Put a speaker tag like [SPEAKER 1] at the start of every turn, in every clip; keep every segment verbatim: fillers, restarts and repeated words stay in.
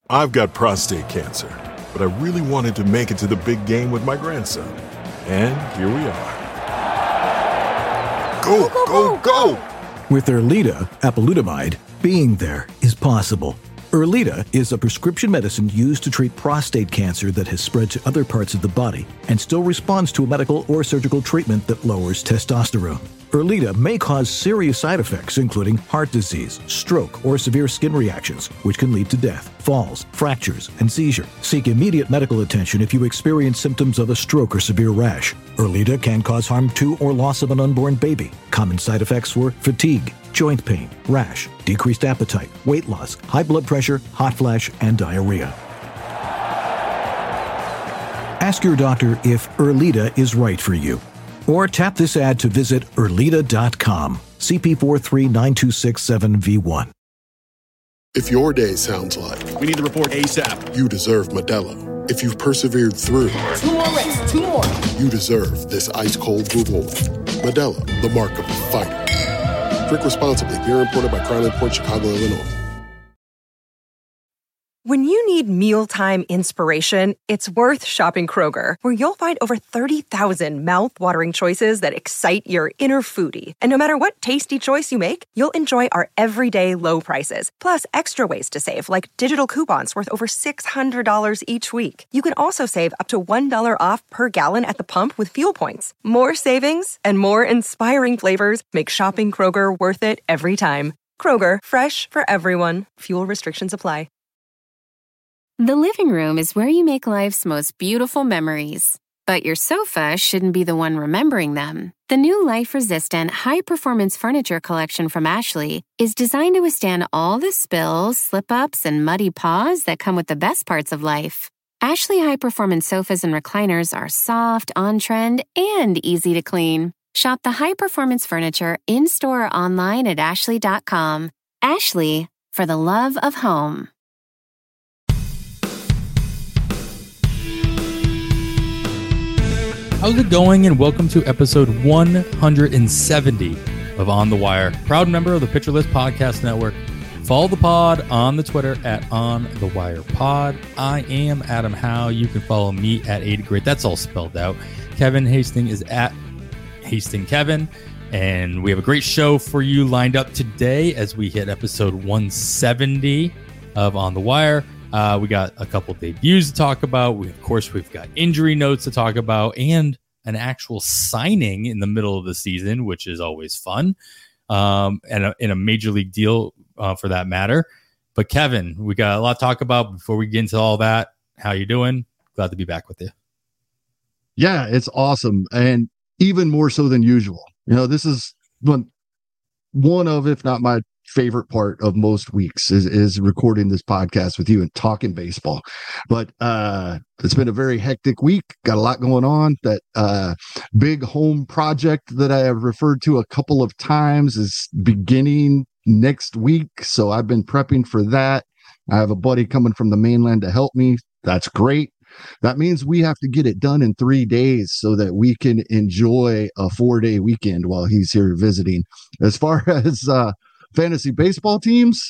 [SPEAKER 1] I've got prostate cancer, but I really wanted to make it to the big game with my grandson. And here we are. Go, go, go, go!
[SPEAKER 2] With Erleada, apalutamide, being there is possible. Erleada is a prescription medicine used to treat prostate cancer that has spread to other parts of the body and still responds to a medical or surgical treatment that lowers testosterone. Erleada may cause serious side effects, including heart disease, stroke, or severe skin reactions, which can lead to death, falls, fractures, and seizure. Seek immediate medical attention if you experience symptoms of a stroke or severe rash. Erleada can cause harm to or loss of an unborn baby. Common side effects were fatigue, joint pain, rash, decreased appetite, weight loss, high blood pressure, hot flash, and diarrhea. Ask your doctor if Erleada is right for you. Or tap this ad to visit Erleada dot com. C P four three nine two six seven V one.
[SPEAKER 3] If your day sounds like
[SPEAKER 4] we need to report ASAP,
[SPEAKER 3] you deserve Modelo. If you've persevered through
[SPEAKER 5] two more reps, two more,
[SPEAKER 3] you deserve this ice-cold reward. Modelo, the mark of a fighter. Drink responsibly. Beer imported by Crown Imports, Chicago, Illinois.
[SPEAKER 6] When you need mealtime inspiration, it's worth shopping Kroger, where you'll find over thirty thousand mouth-watering choices that excite your inner foodie. And no matter what tasty choice you make, you'll enjoy our everyday low prices, plus extra ways to save, like digital coupons worth over six hundred dollars each week. You can also save up to one dollar off per gallon at the pump with fuel points. More savings and more inspiring flavors make shopping Kroger worth it every time. Kroger, fresh for everyone. Fuel restrictions apply.
[SPEAKER 7] The living room is where you make life's most beautiful memories. But your sofa shouldn't be the one remembering them. The new life-resistant, high-performance furniture collection from Ashley is designed to withstand all the spills, slip-ups, and muddy paws that come with the best parts of life. Ashley high-performance sofas and recliners are soft, on-trend, and easy to clean. Shop the high-performance furniture in-store or online at ashley dot com. Ashley, for the love of home.
[SPEAKER 8] How's it going? And welcome to episode one hundred seventy of On the Wire. Proud member of the Pitcher List Podcast Network. Follow the pod on the Twitter at On the Wire Pod. I am Adam Howe. You can follow me at eighty Grit. That's all spelled out. Kevin Hastings is at Hastings Kevin. And we have a great show for you lined up today as we hit episode one seventy of On the Wire. Uh, we got a couple debuts to talk about. We, of course, we've got injury notes to talk about and an actual signing in the middle of the season, which is always fun, um, and a, in a major league deal uh, for that matter. But Kevin, we got a lot to talk about before we get into all that. How you doing? Glad to be back with you.
[SPEAKER 9] Yeah, it's awesome. And even more so than usual. You know, this is one, one of, if not my favorite part of most weeks is, is recording this podcast with you and talking baseball. But uh, it's been a very hectic week. Got a lot going on. That uh, big home project that I have referred to a couple of times is beginning next week. So I've been prepping for that. I have a buddy coming from the mainland to help me. That's great. That means we have to get it done in three days so that we can enjoy a four-day weekend while he's here visiting. As far as uh, fantasy baseball teams,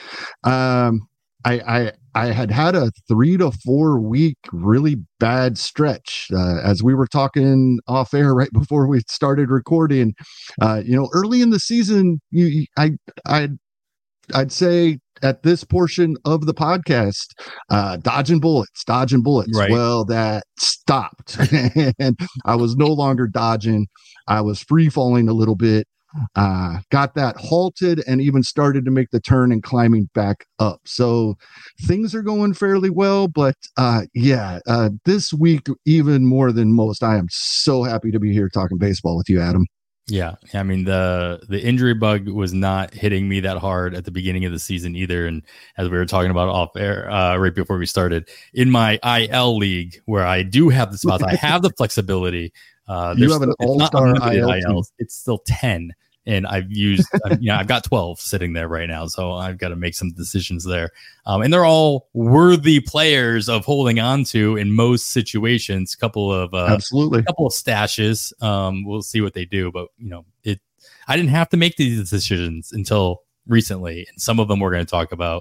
[SPEAKER 9] um, I, I I had had a three to four week really bad stretch. Uh, as we were talking off air right before we started recording, uh, you know, early in the season, you, I I I'd say at this portion of the podcast, uh, dodging bullets, dodging bullets.
[SPEAKER 8] Right.
[SPEAKER 9] Well, that stopped, and I was no longer dodging. I was free falling a little bit. Uh, got that halted and even started to make the turn and climbing back up. So things are going fairly well, but uh, yeah, uh, this week, even more than most, I am so happy to be here talking baseball with you, Adam.
[SPEAKER 8] Yeah. I mean, the, the injury bug was not hitting me that hard at the beginning of the season either. And as we were talking about off air, uh, right before we started, in my I L league where I do have the spots, I have the flexibility. Uh,
[SPEAKER 9] you have an all-star I L, I L.
[SPEAKER 8] It's still ten, and I've used, you know, I've got twelve sitting there right now, so I've got to make some decisions there. Um, and they're all worthy players of holding on to in most situations. Couple of uh,
[SPEAKER 9] absolutely,
[SPEAKER 8] couple of stashes. Um, we'll see what they do, but you know, it. I didn't have to make these decisions until recently, and some of them we're going to talk about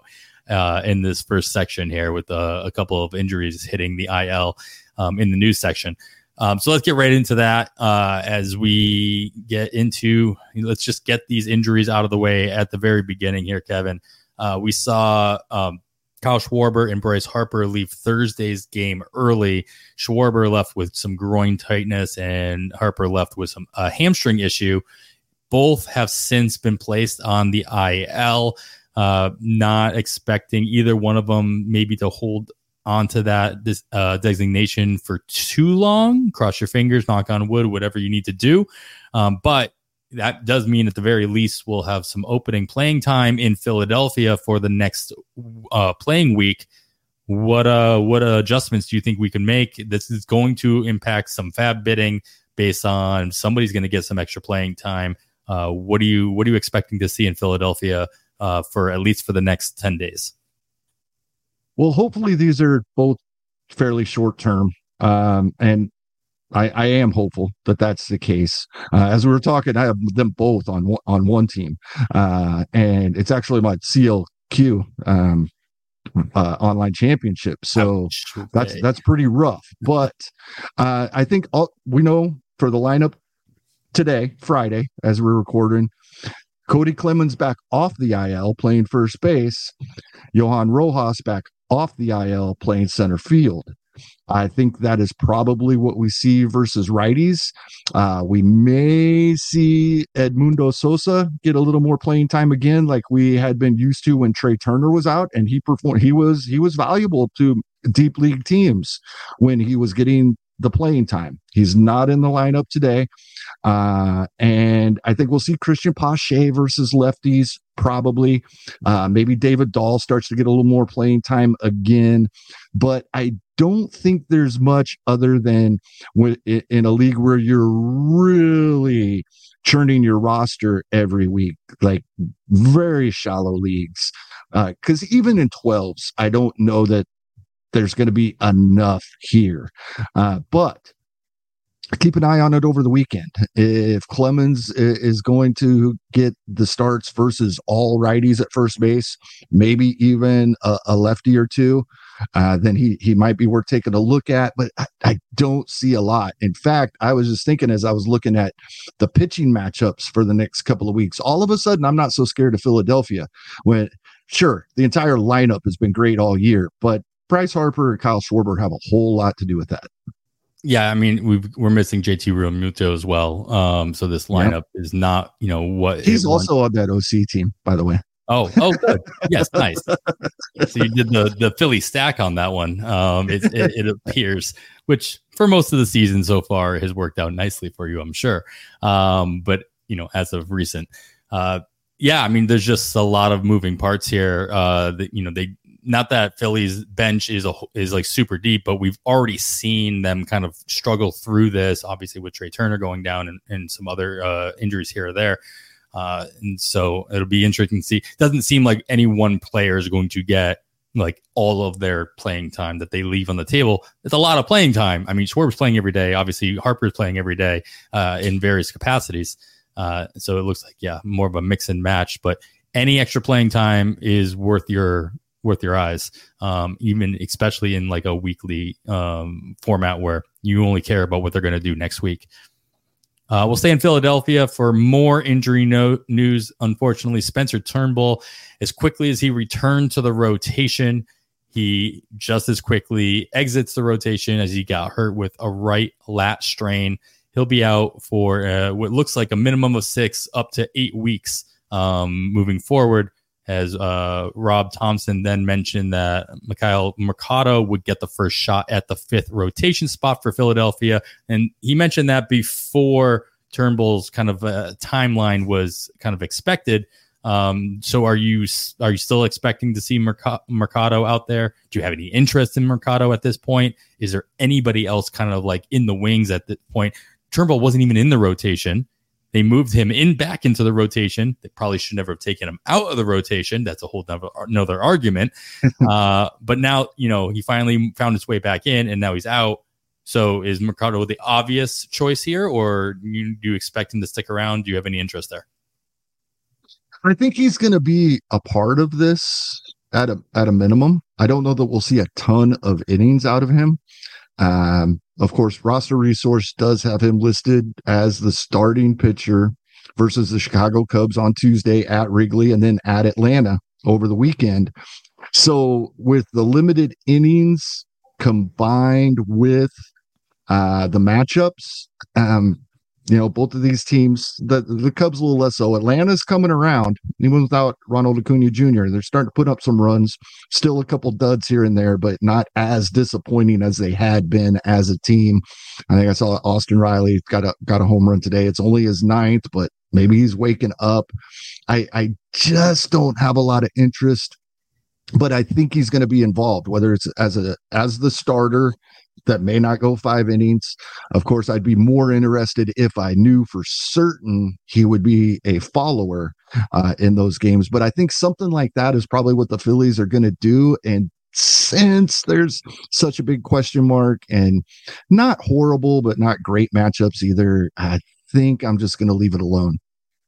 [SPEAKER 8] uh, in this first section here with uh, a couple of injuries hitting the I L um, in the news section. Um, so let's get right into that uh, as we get into, let's just get these injuries out of the way at the very beginning here, Kevin. Uh, we saw um, Kyle Schwarber and Bryce Harper leave Thursday's game early. Schwarber left with some groin tightness and Harper left with some uh, hamstring issue. Both have since been placed on the I L, uh, not expecting either one of them maybe to hold onto that this uh, designation for too long. Cross your fingers, knock on wood, whatever you need to do. Um, but that does mean at the very least we'll have some opening playing time in Philadelphia for the next uh, playing week. What uh, what uh, adjustments do you think we can make? This is going to impact some fab bidding based on somebody's going to get some extra playing time. Uh, what do you what are you expecting to see in Philadelphia uh, for at least for the next ten days?
[SPEAKER 9] Well, hopefully these are both fairly short term, um, and I, I am hopeful that that's the case. Uh, as we were talking, I have them both on one, on one team, uh, and it's actually my C L Q um, uh, online championship. So okay. that's that's pretty rough. But uh, I think all, we know for the lineup today, Friday, as we're recording, Cody Clemens back off the I L playing first base, Johan Rojas back off the I L playing center field. I think that is probably what we see versus righties. Uh, we may see Edmundo Sosa get a little more playing time again, like we had been used to when Trey Turner was out, and he performed. He was he was valuable to deep league teams when he was getting the playing time. He's not in the lineup today. Uh, and I think we'll see Christian Pache versus lefties, probably. Uh, maybe David Dahl starts to get a little more playing time again. But I don't think there's much other than when, in a league where you're really churning your roster every week, like very shallow leagues. Because uh, even in twelves, I don't know that there's going to be enough here. Uh, but keep an eye on it over the weekend. If Clemens is going to get the starts versus all righties at first base, maybe even a, a lefty or two, uh, then he he might be worth taking a look at. But I, I don't see a lot. In fact, I was just thinking as I was looking at the pitching matchups for the next couple of weeks, all of a sudden I'm not so scared of Philadelphia. When sure, the entire lineup has been great all year, but Bryce Harper and Kyle Schwarber have a whole lot to do with that.
[SPEAKER 8] Yeah, I mean, we've, we're missing J T Realmuto as well. Um, so this lineup yep. is not, you know, what
[SPEAKER 9] he's also wants. on that O C team, by the way.
[SPEAKER 8] Oh, oh, good. Yes, nice. So you did the the Philly stack on that one. Um, it, it, it appears, which for most of the season so far has worked out nicely for you, I'm sure. Um, but you know, as of recent, uh, yeah, I mean, there's just a lot of moving parts here. Uh, that you know they. Not that Philly's bench is a, is like super deep, but we've already seen them kind of struggle through this, obviously with Trey Turner going down and, and some other uh, injuries here or there. Uh, and so it'll be interesting to see. It doesn't seem like any one player is going to get like all of their playing time that they leave on the table. It's a lot of playing time. I mean, Schwarber's playing every day. Obviously, Harper's playing every day uh, in various capacities. Uh, so it looks like, yeah, more of a mix and match, but any extra playing time is worth your worth your eyes, um, even especially in like a weekly um, format where you only care about what they're going to do next week. Uh, we'll stay in Philadelphia for more injury no- news. Unfortunately, Spencer Turnbull, as quickly as he returned to the rotation, he just as quickly exits the rotation as he got hurt with a right lat strain. He'll be out for uh, what looks like a minimum of six up to eight weeks um, moving forward. As uh, Rob Thompson then mentioned that Mikhail Mercado would get the first shot at the fifth rotation spot for Philadelphia. And he mentioned that before Turnbull's kind of uh, timeline was kind of expected. Um, so are you are you still expecting to see Merc- Mercado out there? Do you have any interest in Mercado at this point? Is there anybody else kind of like in the wings at this point? Turnbull wasn't even in the rotation. They moved him in back into the rotation. They probably should never have taken him out of the rotation. That's a whole nother, another argument. uh, but now, you know, he finally found his way back in and now he's out. So is Mercado the obvious choice here, or you, do you expect him to stick around? Do you have any interest there?
[SPEAKER 9] I think he's going to be a part of this at a at a minimum. I don't know that we'll see a ton of innings out of him. Um, of course, Roster Resource does have him listed as the starting pitcher versus the Chicago Cubs on Tuesday at Wrigley and then at Atlanta over the weekend. So with the limited innings combined with uh, the matchups, um, you know, both of these teams, the, the Cubs a little less so. Atlanta's coming around, even without Ronald Acuna Junior They're starting to put up some runs, still a couple duds here and there, but not as disappointing as they had been as a team. I think I saw Austin Riley got a got a home run today. It's only his ninth, but maybe he's waking up. I, I just don't have a lot of interest, but I think he's going to be involved, whether it's as a as the starter that may not go five innings. Of course, I'd be more interested if I knew for certain he would be a follower uh, in those games. But I think something like that is probably what the Phillies are going to do. And since there's such a big question mark and not horrible, but not great matchups either, I think I'm just going to leave it alone.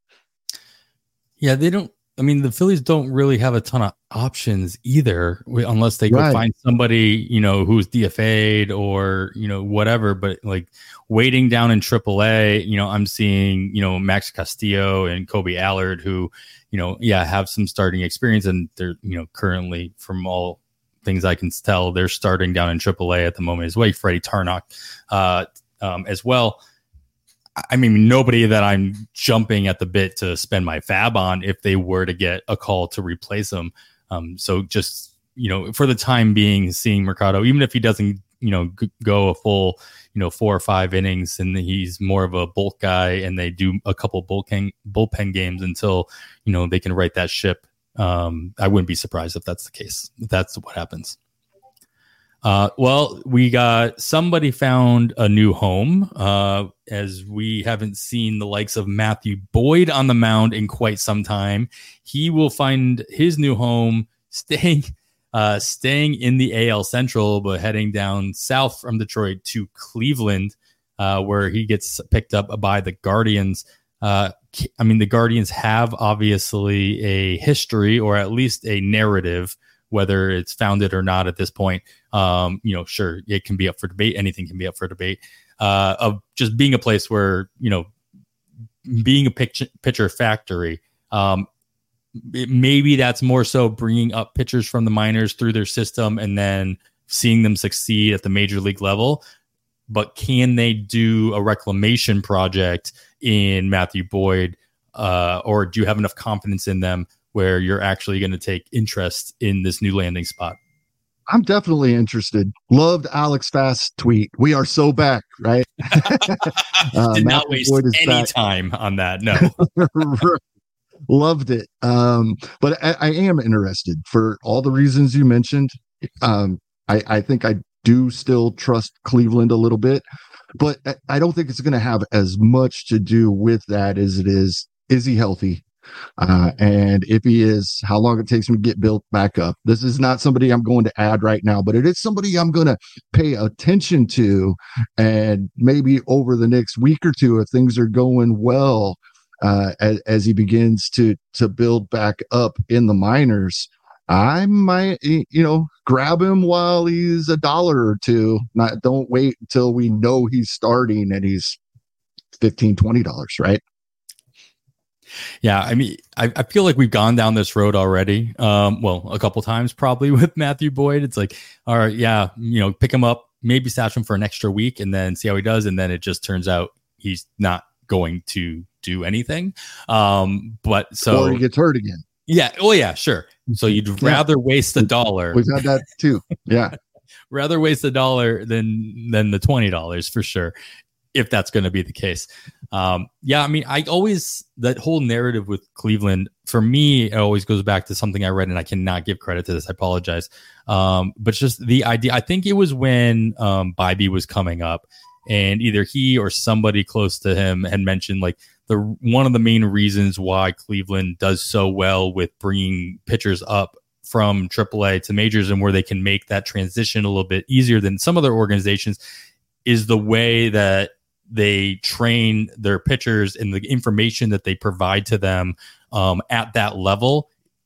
[SPEAKER 8] Yeah, they don't. I mean, the Phillies don't really have a ton of options either, unless they go
[SPEAKER 9] Right.
[SPEAKER 8] find somebody, you know, who's D F A'd or, you know, whatever. But like waiting down in triple A, you know, I'm seeing, you know, Max Castillo and Kobe Allard, who, you know, yeah, have some starting experience, and they're, you know, currently, from all things I can tell, they're starting down in triple A at the moment as well. Freddie Tarnok uh, um, as well. I mean, nobody that I'm jumping at the bit to spend my fab on if they were to get a call to replace him. Um, so just, you know, for the time being, seeing Mercado, even if he doesn't, you know, g- go a full, you know, four or five innings, and he's more of a bulk guy, and they do a couple bullpen bullpen games until, you know, they can right that ship. Um, I wouldn't be surprised if that's the case. If that's what happens. Uh, well, we got somebody found a new home, uh, as we haven't seen the likes of Matthew Boyd on the mound in quite some time. He will find his new home staying, uh, staying in the A L Central, but heading down south from Detroit to Cleveland, uh, where he gets picked up by the Guardians. Uh, I mean, the Guardians have obviously a history, or at least a narrative, whether it's founded or not at this point. Um, you know, sure, it can be up for debate. Anything can be up for debate, uh, of just being a place where, you know, being a pitch, pitcher factory. Um, it, maybe that's more so bringing up pitchers from the minors through their system and then seeing them succeed at the major league level. But can they do a reclamation project in Matthew Boyd, uh, or do you have enough confidence in them where you're actually going to take interest in this new landing spot?
[SPEAKER 9] I'm definitely interested. Loved Alex Fast's tweet. We are so back, right? uh,
[SPEAKER 8] Did not
[SPEAKER 9] Matthew
[SPEAKER 8] waste
[SPEAKER 9] Boyd is
[SPEAKER 8] any
[SPEAKER 9] back.
[SPEAKER 8] time on that. No.
[SPEAKER 9] Loved it. Um, but I, I am interested for all the reasons you mentioned. Um, I, I think I do still trust Cleveland a little bit, but I, I don't think it's going to have as much to do with that as it is, is he healthy? Uh, and if he is, how long it takes him to get built back up. This is not somebody I'm going to add right now, but it is somebody I'm going to pay attention to. And maybe over the next week or two, if things are going well, uh, as, as he begins to, to build back up in the minors, I might, you know, grab him while he's a dollar or two. Not, don't wait until we know he's starting and he's fifteen dollars, twenty dollars, right?
[SPEAKER 8] Yeah, I mean, I, I feel like we've gone down this road already. Um, well, a couple times probably with Matthew Boyd. It's like, all right, yeah, you know, pick him up, maybe stash him for an extra week and then see how he does. And then it just turns out he's not going to do anything. Um, but so,
[SPEAKER 9] or he gets hurt again.
[SPEAKER 8] Yeah. Oh, yeah, sure. So you'd
[SPEAKER 9] Yeah.
[SPEAKER 8] rather waste a dollar.
[SPEAKER 9] We've had that too. Yeah.
[SPEAKER 8] rather waste a dollar than than the twenty dollars for sure, if that's going to be the case. Um, yeah, I mean, I always, that whole narrative with Cleveland, for me, it always goes back to something I read, and I cannot give credit to this. I apologize. Um, but just the idea, I think it was when um, Bybee was coming up, and either he or somebody close to him had mentioned like the one of the main reasons why Cleveland does so well with bringing pitchers up from triple A to majors, and where they can make that transition a little bit easier than some other organizations, is the way that they train their pitchers and the information that they provide to them um, at that level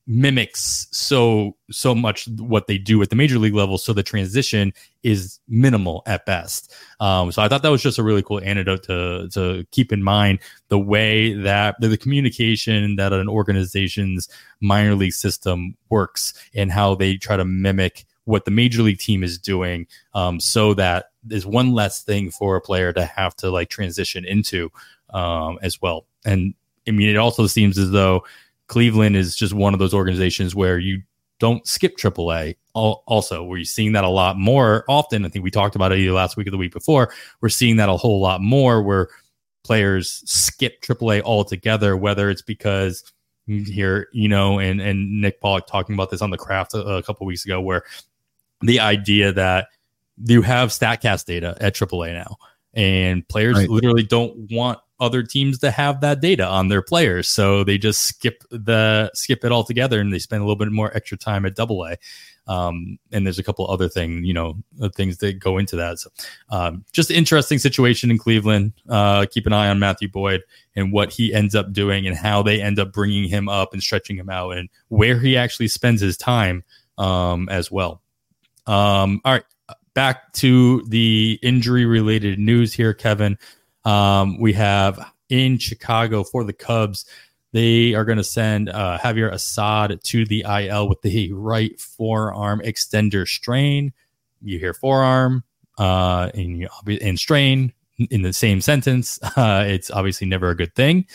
[SPEAKER 8] mimics so so much what they do at the major league level, so the transition is minimal at best. Um, so I thought that was just a really cool anecdote to to keep in mind, the way that the, the communication that an organization's minor league system works and how they try to mimic what the major league team is doing, um, so that there's one less thing for a player to have to like transition into um, as well. And I mean, it also seems as though Cleveland is just one of those organizations where you don't skip triple A. Also, we're seeing that a lot more often. I think we talked about it either last week or the week before. We're seeing that a whole lot more where players skip triple A altogether, whether it's because here, you know, and, and Nick Pollock talking about this on the Craft a, a couple weeks ago, where the idea that you have StatCast data at triple A now, and players right. literally don't want other teams to have that data on their players, so they just skip the skip it altogether, and they spend a little bit more extra time at double A. Um, and there's a couple other things, you know, things that go into that. So, um, just an interesting situation in Cleveland. Uh, keep an eye on Matthew Boyd and what he ends up doing, and how they end up bringing him up and stretching him out, and where he actually spends his time um, as well. Um, all right, back to the injury-related news here, Kevin. Um, we have in Chicago for the Cubs, they are going to send uh, Javier Assad to the I L with the right forearm extender strain. You hear forearm uh, and, you, and strain in the same sentence. Uh, it's obviously never a good thing.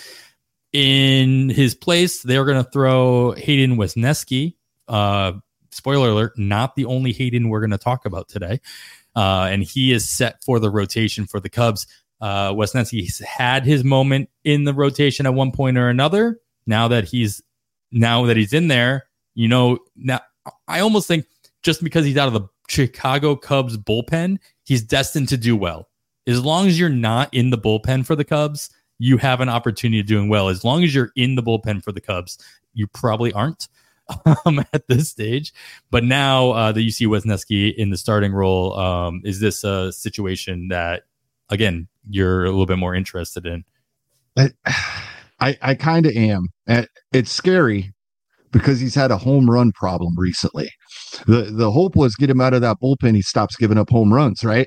[SPEAKER 8] In his place, they are going to throw Hayden Wesneski. Uh, spoiler alert, not the only Hayden we're going to talk about today. Uh, and he is set for the rotation for the Cubs. Uh, Wesneski's had his moment in the rotation at one point or another. Now that he's now that he's in there, you know, now I almost think just because he's out of the Chicago Cubs bullpen, he's destined to do well. As long as you're not in the bullpen for the Cubs, you have an opportunity of doing well. As long as you're in the bullpen for the Cubs, you probably aren't um, at this stage. But now uh, that you see Wesneski in the starting role, um, is this a situation that, again, you're a little bit more interested in?
[SPEAKER 9] I I, I kind of am. It's scary because he's had a home run problem recently. The the hope was get him out of that bullpen, he stops giving up home runs, right?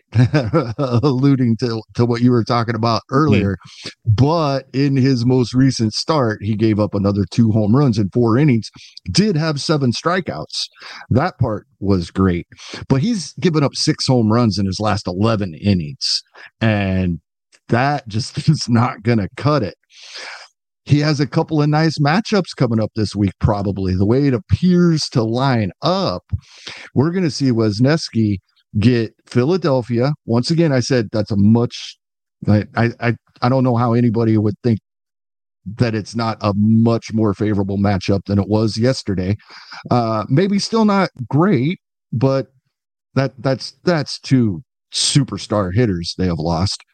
[SPEAKER 9] Alluding to, to what you were talking about earlier. Mm-hmm. But in his most recent start, he gave up another two home runs in four innings, did have seven strikeouts. That part was great. But he's given up six home runs in his last eleven innings. And that just is not going to cut it. He has a couple of nice matchups coming up this week, probably. The way it appears to line up, we're going to see Wesneski get Philadelphia. Once again, I said that's a much I, I I don't know how anybody would think that it's not a much more favorable matchup than it was yesterday. Uh, maybe still not great, but that that's that's two superstar hitters they have lost.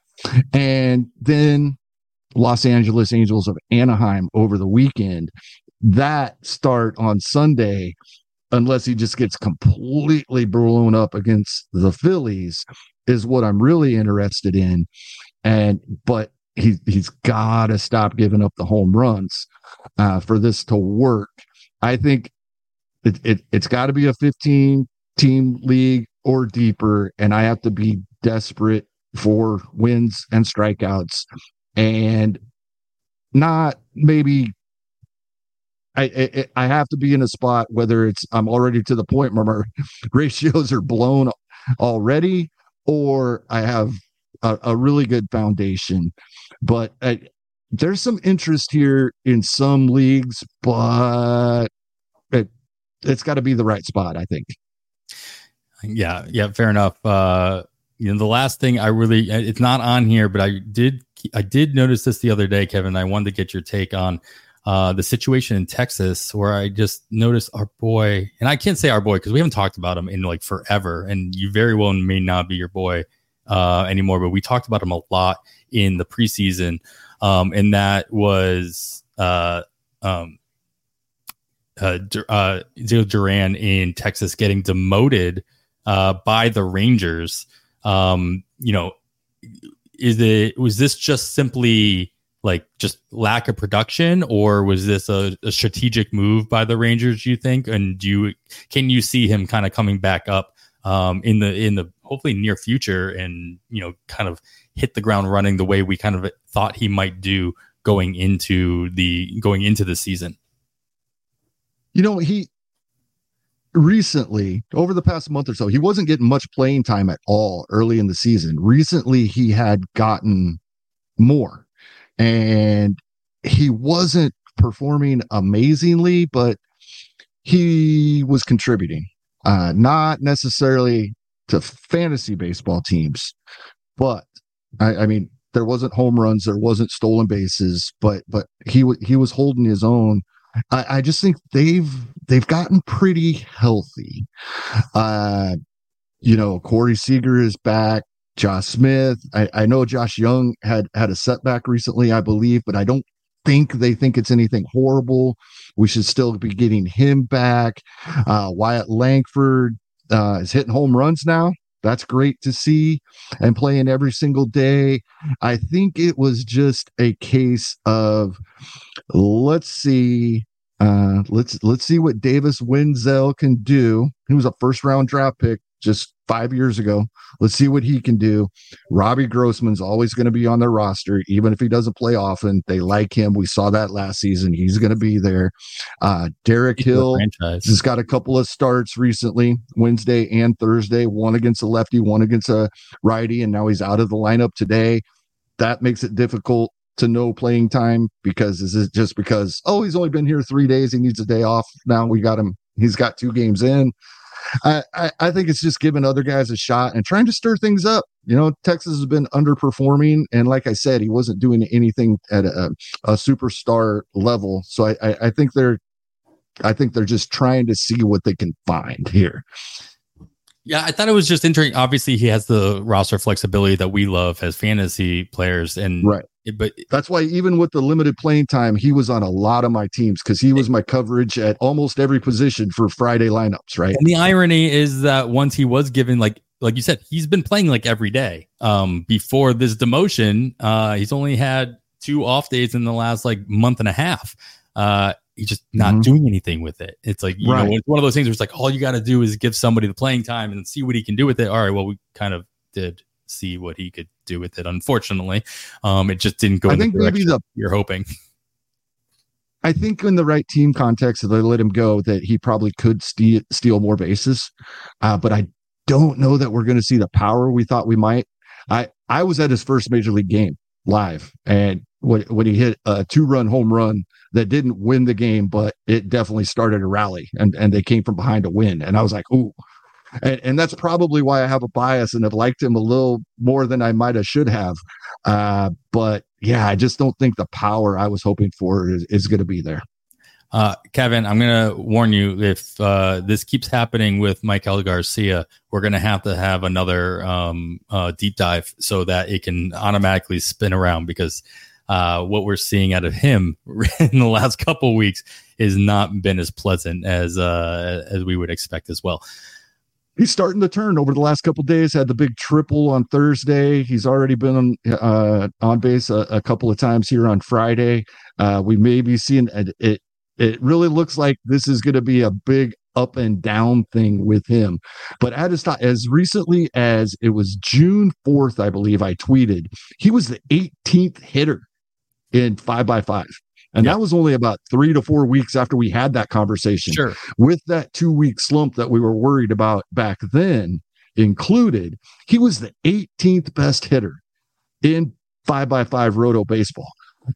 [SPEAKER 9] And then Los Angeles Angels of Anaheim over the weekend. That start on Sunday, unless he just gets completely blown up against the Phillies, is what I'm really interested in. And but he he's got to stop giving up the home runs uh, for this to work. I think it, it it's got to be a fifteen team league or deeper, and I have to be desperate for wins and strikeouts. And not maybe I, I I have to be in a spot, whether it's I'm already to the point where my ratios are blown already, or I have a, a really good foundation. But I, there's some interest here in some leagues, but it, it's got to be the right spot, I think.
[SPEAKER 8] Yeah, yeah, fair enough. Uh, you know, the last thing I really, it's not on here, but I did I did notice this the other day, Kevin. I wanted to get your take on uh, the situation in Texas, where I just noticed our boy, and I can't say our boy because we haven't talked about him in like forever, and you very well may not be your boy uh, anymore, but we talked about him a lot in the preseason, um, and that was uh, um, uh, uh, Duran in Texas getting demoted uh, by the Rangers. Um, you know, is it was this just simply like just lack of production, or was this a, a strategic move by the Rangers, do you think? And do you, can you see him kind of coming back up um, in the, in the hopefully near future and, you know, kind of hit the ground running the way we kind of thought he might do going into the, going into the season?
[SPEAKER 9] You know, he recently, over the past month or so, he wasn't getting much playing time at all early in the season. Recently, he had gotten more, and he wasn't performing amazingly, but he was contributing, uh, not necessarily to fantasy baseball teams, but I, I mean, there wasn't home runs, there wasn't stolen bases, but but he w- he was holding his own. I, I just think they've they've gotten pretty healthy. Uh, you know, Corey Seager is back. Josh Smith. I, I know Josh Young had had a setback recently, I believe, but I don't think they think it's anything horrible. We should still be getting him back. Uh, Wyatt Langford uh, is hitting home runs now. That's great to see, and playing every single day. I think it was just a case of let's see, uh, let's let's see what Davis Wenzel can do. He was a first round draft pick just five years ago. Let's see what he can do. Robbie Grossman's always going to be on their roster, even if he doesn't play often. They like him. We saw that last season. He's going to be there. Uh, Derek Hill has got a couple of starts recently, Wednesday and Thursday, one against a lefty, one against a righty, and now he's out of the lineup today. That makes it difficult to know playing time, because is it just because, oh, he's only been here three days, he needs a day off. Now we got him. He's got two games in. I, I, I think it's just giving other guys a shot and trying to stir things up. You know, Texas has been underperforming, and like I said, he wasn't doing anything at a, a superstar level. So I, I, I think they're, I think they're just trying to see what they can find here.
[SPEAKER 8] Yeah, I thought it was just interesting. Obviously, he has the roster flexibility that we love as fantasy players, and
[SPEAKER 9] right.
[SPEAKER 8] But
[SPEAKER 9] that's why even with the limited playing time, he was on a lot of my teams because he was my coverage at almost every position for Friday lineups, right?
[SPEAKER 8] And the irony is that once he was given, like like you said, he's been playing like every day. Um, before this demotion, uh, he's only had two off days in the last like month and a half. Uh, he's just not mm-hmm. doing anything with it. It's like, you right. know, it's one of those things where it's like all you got to do is give somebody the playing time and see what he can do with it. All right, well, we kind of did see what he could do with it. Unfortunately, um, it just didn't go.
[SPEAKER 9] I
[SPEAKER 8] in
[SPEAKER 9] think
[SPEAKER 8] the
[SPEAKER 9] maybe the
[SPEAKER 8] you're hoping.
[SPEAKER 9] I think in the right team context, if they let him go, that he probably could steal steal more bases. Uh, but I don't know that we're going to see the power we thought we might. I I was at his first major league game live, and when when he hit a two run home run that didn't win the game, but it definitely started a rally, and and they came from behind to win, and I was like, ooh. And, and that's probably why I have a bias and have liked him a little more than I might have should have. Uh, but yeah, I just don't think the power I was hoping for is, is going to be there.
[SPEAKER 8] Uh, Kevin, I'm going to warn you, if uh, this keeps happening with Michael Garcia, we're going to have to have another um, uh, deep dive so that it can automatically spin around, because uh, what we're seeing out of him in the last couple of weeks has not been as pleasant as uh, as we would expect as well.
[SPEAKER 9] He's starting to turn over the last couple of days. Had the big triple on Thursday. He's already been on, uh, on base a, a couple of times here on Friday. Uh, we may be seeing it. It, it really looks like this is going to be a big up and down thing with him. But at his time, as recently as it was June fourth, I believe I tweeted, he was the eighteenth hitter in five by five. And yeah. that was only about three to four weeks after we had that conversation.
[SPEAKER 8] Sure.
[SPEAKER 9] With that two week slump that we were worried about back then included, he was the eighteenth best hitter in five by five roto baseball.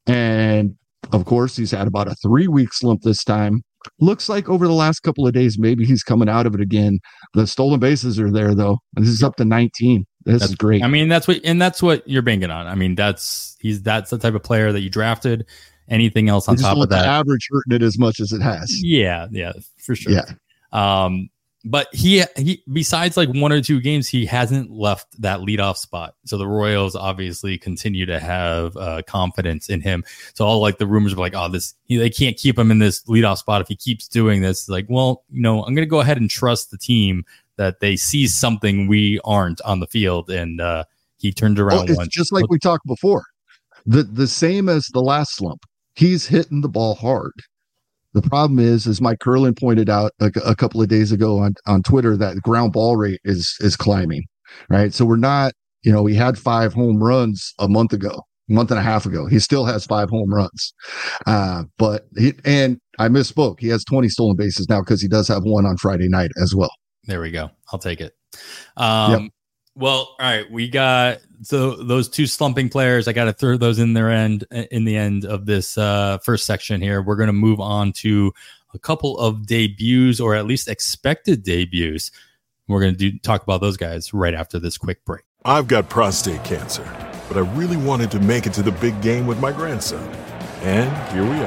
[SPEAKER 9] And of course, he's had about a three week slump this time. Looks like over the last couple of days, maybe he's coming out of it again. The stolen bases are there, though. This is up to nineteen. This
[SPEAKER 8] that's,
[SPEAKER 9] is great.
[SPEAKER 8] I mean, that's what, and that's what you're banking on. I mean, that's, he's, that's the type of player that you drafted. Anything else on top of that,
[SPEAKER 9] average hurting it as much as it has.
[SPEAKER 8] Yeah, yeah, for sure.
[SPEAKER 9] Yeah.
[SPEAKER 8] Um, but he he besides like one or two games, he hasn't left that leadoff spot. So the Royals obviously continue to have uh, confidence in him. So all like the rumors of like, oh, this he, they can't keep him in this leadoff spot if he keeps doing this. Like, well, you know, I'm going to go ahead and trust the team that they see something we aren't on the field, and uh, he turned around.
[SPEAKER 9] Well, it's
[SPEAKER 8] once.
[SPEAKER 9] just like we talked before. The the same as the last slump. He's hitting the ball hard. The problem is, as Mike Curlin pointed out a, a couple of days ago on, on Twitter, that ground ball rate is is climbing, right? So we're not, you know, he had five home runs a month ago, a month and a half ago. He still has five home runs. Uh, but he, and I misspoke. He has twenty stolen bases now because he does have one on Friday night as well.
[SPEAKER 8] There we go. I'll take it. Um, yep. Well, all right. We got so those two slumping players. I got to throw those in their end in the end of this uh, first section here. We're going to move on to a couple of debuts, or at least expected debuts. We're going to do talk about those guys right after this quick break.
[SPEAKER 1] I've got prostate cancer, but I really wanted to make it to the big game with my grandson. And here we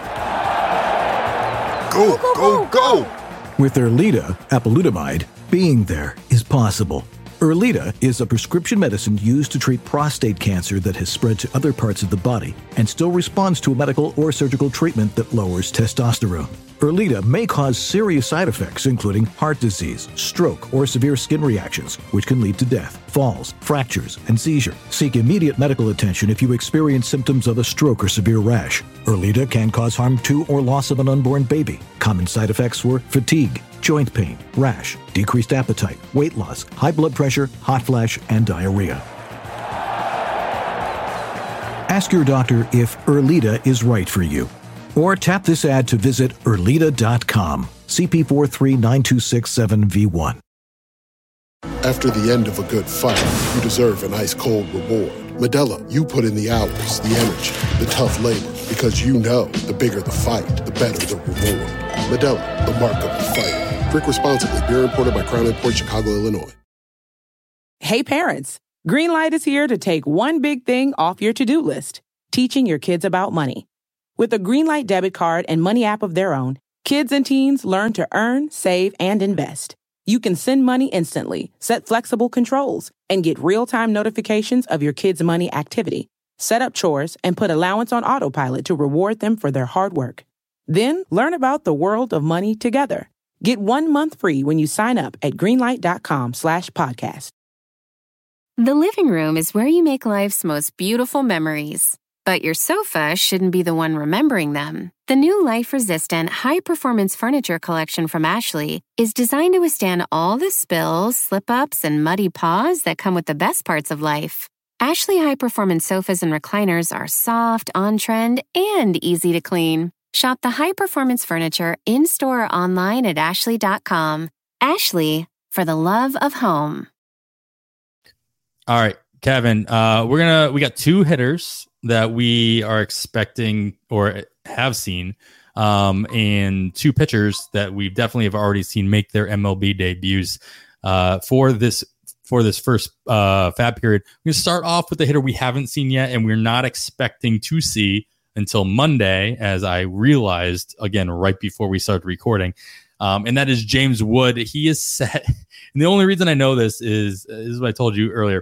[SPEAKER 1] are. Go, go, go, go!
[SPEAKER 2] With Erleada, apalutamide, being there is possible. Erleada is a prescription medicine used to treat prostate cancer that has spread to other parts of the body and still responds to a medical or surgical treatment that lowers testosterone. Erleada may cause serious side effects, including heart disease, stroke, or severe skin reactions, which can lead to death, falls, fractures, and seizure. Seek immediate medical attention if you experience symptoms of a stroke or severe rash. Erleada can cause harm to or loss of an unborn baby. Common side effects were fatigue, joint pain, rash, decreased appetite, weight loss, high blood pressure, hot flash, and diarrhea. Ask your doctor if Erleada is right for you. Or tap this ad to visit Erleada dot com. C P four three nine two six seven V one.
[SPEAKER 3] After the end of a good fight, you deserve an ice-cold reward. Modelo, you put in the hours, the energy, the tough labor, because you know the bigger the fight, the better the reward. Modelo, the mark of the fighter. Drink responsibly. Beer imported by Crown Imports, Chicago, Illinois.
[SPEAKER 4] Hey parents, Greenlight is here to take one big thing off your to-do list, teaching your kids about money. With a Greenlight debit card and money app of their own, kids and teens learn to earn, save, and invest. You can send money instantly, set flexible controls, and get real-time notifications of your kids' money activity. Set up chores and put allowance on autopilot to reward them for their hard work. Then learn about the world of money together. Get one month free when you sign up at greenlight.com slash podcast.
[SPEAKER 7] The living room is where you make life's most beautiful memories. But your sofa shouldn't be the one remembering them. The new life-resistant, high-performance furniture collection from Ashley is designed to withstand all the spills, slip-ups, and muddy paws that come with the best parts of life. Ashley high-performance sofas and recliners are soft, on-trend, and easy to clean. Shop the high-performance furniture in-store or online at ashley dot com. Ashley, for the love of home.
[SPEAKER 8] All right, Kevin, uh, we're gonna we got two hitters that we are expecting or have seen, um, and two pitchers that we definitely have already seen make their M L B debuts uh, for this for this first uh, fab period. We're going to start off with the hitter we haven't seen yet, and we're not expecting to see until Monday, as I realized, again, right before we started recording, um, and that is James Wood. He is set, and the only reason I know this is, is what I told you earlier.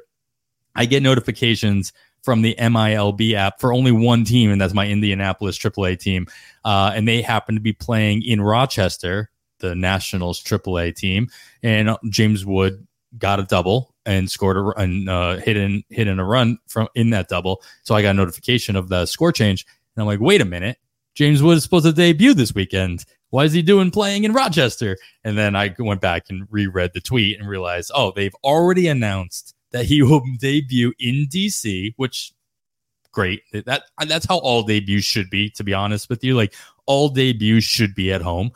[SPEAKER 8] I get notifications from the M I L B app for only one team, and that's my Indianapolis triple A team. Uh, and they happen to be playing in Rochester, the Nationals triple A team. And James Wood got a double and scored a and uh, hit in hit in a run from in that double. So I got a notification of the score change, and I'm like, wait a minute, James Wood is supposed to debut this weekend. Why is he doing playing in Rochester? And then I went back and reread the tweet and realized, oh, they've already announced that he will debut in D C, which great. That that's how all debuts should be, to be honest with you. Like, all debuts should be at home.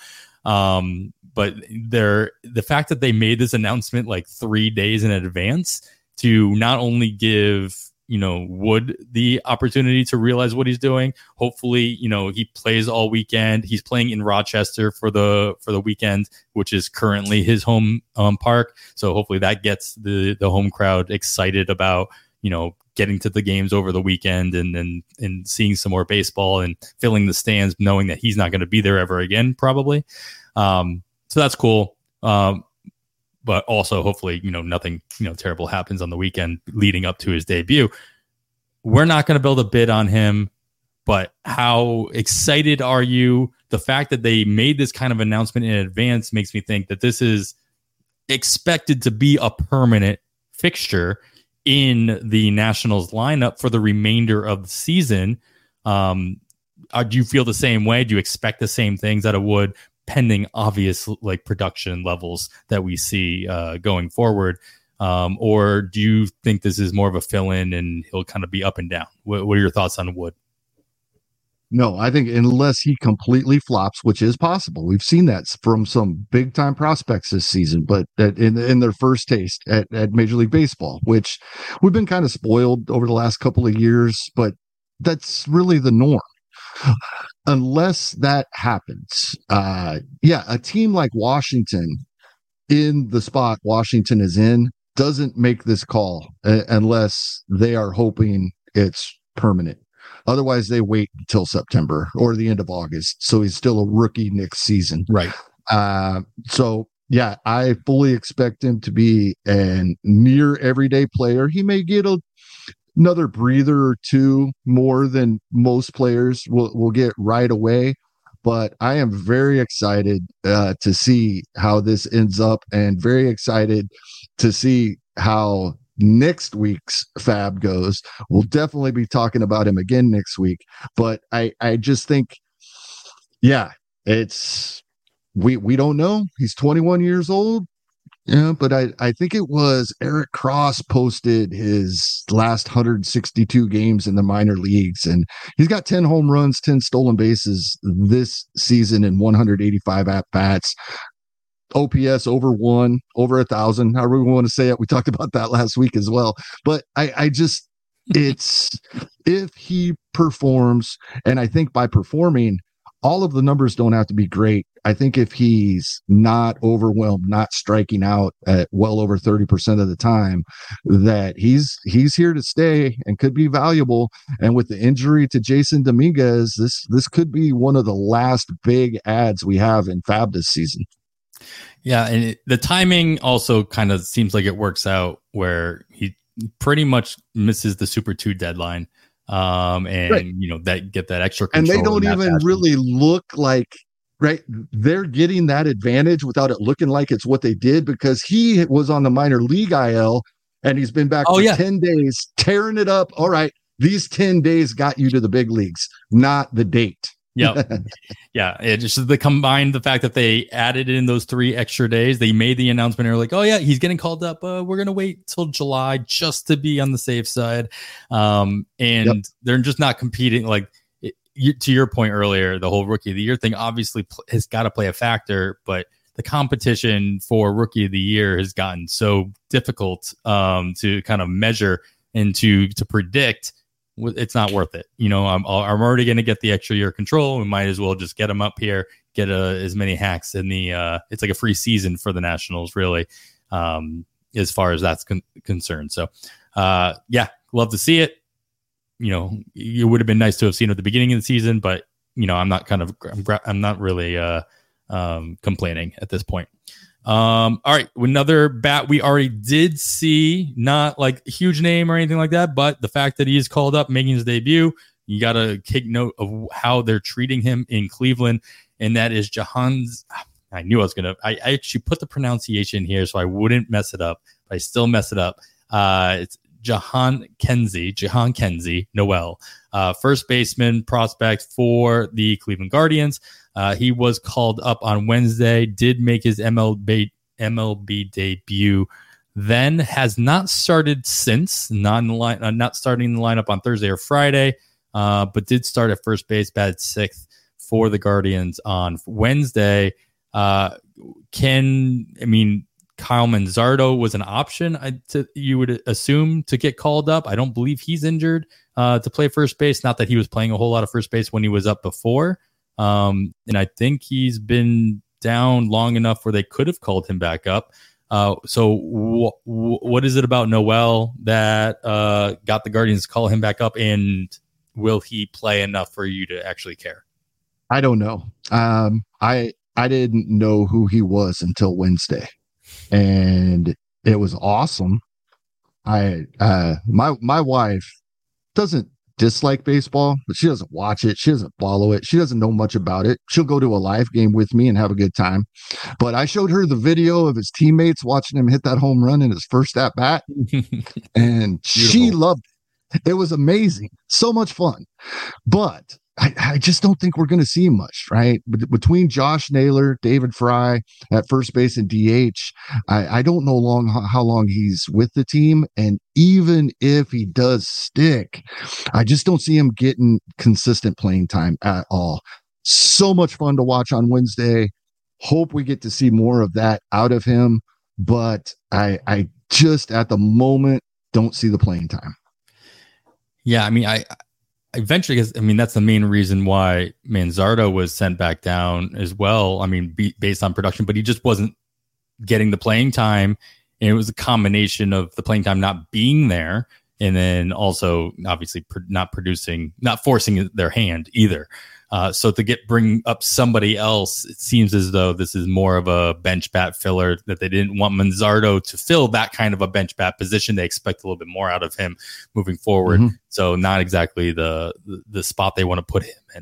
[SPEAKER 8] Um, but they're the fact that they made this announcement like three days in advance to not only give, you know, Wood the opportunity to realize what he's doing. Hopefully, you know, he plays all weekend. He's playing in Rochester for the for the weekend, which is currently his home um, park. So hopefully that gets the the home crowd excited about, you know, getting to the games over the weekend and and and seeing some more baseball and filling the stands, knowing that he's not going to be there ever again, probably. Um, so that's cool. Um, But also, hopefully, you know, nothing, you know, terrible happens on the weekend leading up to his debut. We're not going to build a bid on him, but how excited are you? The fact that they made this kind of announcement in advance makes me think that this is expected to be a permanent fixture in the Nationals lineup for the remainder of the season. Um, uh, do you feel the same way? Do you expect the same things out of Wood, pending obvious like production levels that we see uh, going forward? Um, or do you think this is more of a fill-in and he'll kind of be up and down? What, what are your thoughts on Wood?
[SPEAKER 9] No, I think unless he completely flops, which is possible. We've seen that from some big time prospects this season, but that in, in their first taste at, at Major League Baseball, which we've been kind of spoiled over the last couple of years, but that's really the norm. Unless that happens, uh, yeah, a team like Washington in the spot Washington is in doesn't make this call uh, unless they are hoping it's permanent. Otherwise, they wait until September or the end of August. So he's still a rookie next season.
[SPEAKER 8] Right.
[SPEAKER 9] Uh, so, yeah, I fully expect him to be a near everyday player. He may get a, another breather or two more than most players will, will get right away. But I am very excited uh, to see how this ends up and very excited to see how next week's Fab goes. We'll definitely be talking about him again next week, but I, I just think, yeah, it's, we, we don't know. He's twenty-one years old. Yeah. But I, I think it was Eric Cross posted his last one hundred sixty-two games in the minor leagues, and he's got ten home runs, ten stolen bases this season in one hundred eighty-five at bats. O P S over one, over a thousand, however we want to say it. We talked about that last week as well. But I, I just, it's, if he performs, and I think by performing, all of the numbers don't have to be great. I think if he's not overwhelmed, not striking out at well over thirty percent of the time, that he's, he's here to stay and could be valuable. And with the injury to Jason Dominguez, this, this could be one of the last big ads we have in Fab this season.
[SPEAKER 8] Yeah, and it, the timing also kind of seems like it works out where he pretty much misses the Super two deadline, um, and right. you know that get that extra control.
[SPEAKER 9] And they don't even fashion. really look like right. They're getting that advantage without it looking like it's what they did, because he was on the minor league I L and he's been back oh, for yeah. ten days tearing it up. All right, these ten days got you to the big leagues, not the date.
[SPEAKER 8] Yeah. Yeah. It just the combined the fact that they added in those three extra days, they made the announcement. They're like, oh, yeah, he's getting called up. Uh, we're going to wait till July just to be on the safe side. Um, and yep. they're just not competing. Like it, you, to your point earlier, the whole rookie of the year thing obviously pl- has got to play a factor. But the competition for rookie of the year has gotten so difficult um, to kind of measure and to to predict. It's not worth it. You know, I'm, I'm already going to get the extra year control. We might as well just get him up here, get uh, as many hacks in the, uh, it's like a free season for the Nationals, really, um, as far as that's con- concerned. So, uh, yeah, love to see it. You know, it would have been nice to have seen it at the beginning of the season, but, you know, I'm not kind of, I'm, I'm not really uh, um, complaining at this point. Um, all right. Another bat we already did see, not like a huge name or anything like that, but the fact that he is called up making his debut, you got to take note of how they're treating him in Cleveland. And that is Jahan's. I knew I was going to, I actually put the pronunciation here so I wouldn't mess it up, but I still mess it up. Uh, it's Jahan Kenzie, Jahan Kenzie Noel, uh, first baseman prospect for the Cleveland Guardians. Uh, he was called up on Wednesday, did make his M L B, M L B debut, then has not started since, not in the line, uh, not starting the lineup on Thursday or Friday, uh, but did start at first base, batted sixth for the Guardians on Wednesday. Uh, can, I mean, Kyle Manzardo was an option, I, to, you would assume, to get called up. I don't believe he's injured uh, to play first base. Not that he was playing a whole lot of first base when he was up before. Um, and I think he's been down long enough where they could have called him back up. Uh, so w- w- what is it about Noel that uh, got the Guardians to call him back up? And will he play enough for you to actually care?
[SPEAKER 9] I don't know. Um, I, I didn't know who he was until Wednesday, and it was awesome. I, uh, my, my wife doesn't dislike baseball, but she doesn't watch it. She doesn't follow it. She doesn't know much about it. She'll go to a live game with me and have a good time. But I showed her the video of his teammates watching him hit that home run in his first at bat, and she loved it. It was amazing. So much fun. But I, I just don't think we're going to see much, right? But between Josh Naylor, David Fry at first base and D H, I, I don't know long how long he's with the team. And even if he does stick, I just don't see him getting consistent playing time at all. So much fun to watch on Wednesday. Hope we get to see more of that out of him. But I, I just at the moment don't see the playing time.
[SPEAKER 8] Yeah, I mean, I... Eventually, because I mean that's the main reason why Manzardo was sent back down as well. I mean, be, based on production, but he just wasn't getting the playing time, and it was a combination of the playing time not being there, and then also obviously pr- not producing, not forcing their hand either. Uh, so to get bring up somebody else, it seems as though this is more of a bench bat filler, that they didn't want Manzardo to fill that kind of a bench bat position. They expect a little bit more out of him moving forward. Mm-hmm. So not exactly the, the the spot they want to put him in.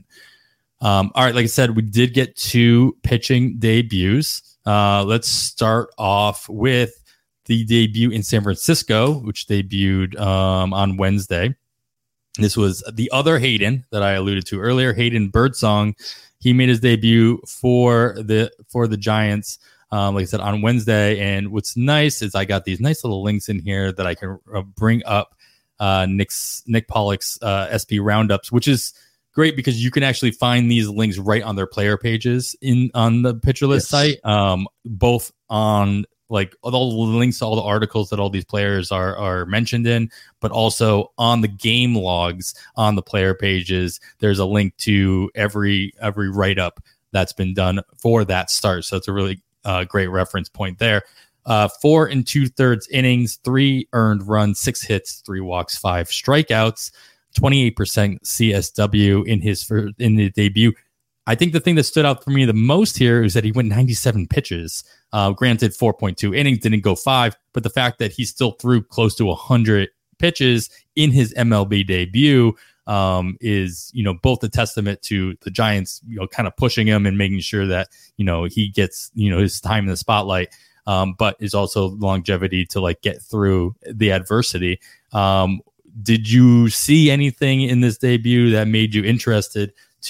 [SPEAKER 8] Um, all right, like I said, we did get two pitching debuts. Uh, let's start off with the debut in San Francisco, which debuted um, on Wednesday. This was the other Hayden that I alluded to earlier, Hayden Birdsong. He made his debut for the for the Giants, um, like I said, on Wednesday. And what's nice is I got these nice little links in here that I can uh, bring up uh, Nick's, Nick Pollock's uh, S P roundups, which is great because you can actually find these links right on their player pages in on the Pitcher List yes. site, um, both on like all the links to all the articles that all these players are are mentioned in, but also on the game logs on the player pages. There's a link to every every write-up that's been done for that start. So it's a really uh, great reference point there. Uh, four and two thirds innings, three earned runs, six hits, three walks, five strikeouts, twenty-eight percent C S W in his first, in the debut. I think the thing that stood out for me the most here is that he went ninety-seven pitches. Uh, granted, four point two innings, didn't go five, but the fact that he still threw close to one hundred pitches in his M L B debut um, is, you know, both a testament to the Giants, you know, kind of pushing him and making sure that, you know, he gets, you know, his time in the spotlight, um, but is also longevity to like get through the adversity. Um, did you see anything in this debut that made you interested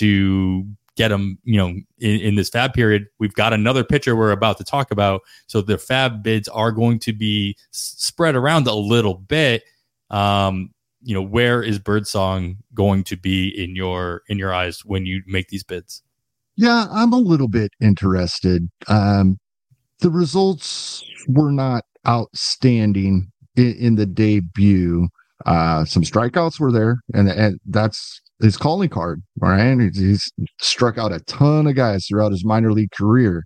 [SPEAKER 8] to get them, you know, in, in this fab period? We've got another pitcher we're about to talk about. So the fab bids are going to be s- spread around a little bit. Um, you know, where is Birdsong going to be in your, in your eyes when you make these bids?
[SPEAKER 9] Yeah, I'm a little bit interested. Um, the results were not outstanding in, in the debut. Uh, some strikeouts were there, and, and that's his calling card, right? He's, he's struck out a ton of guys throughout his minor league career,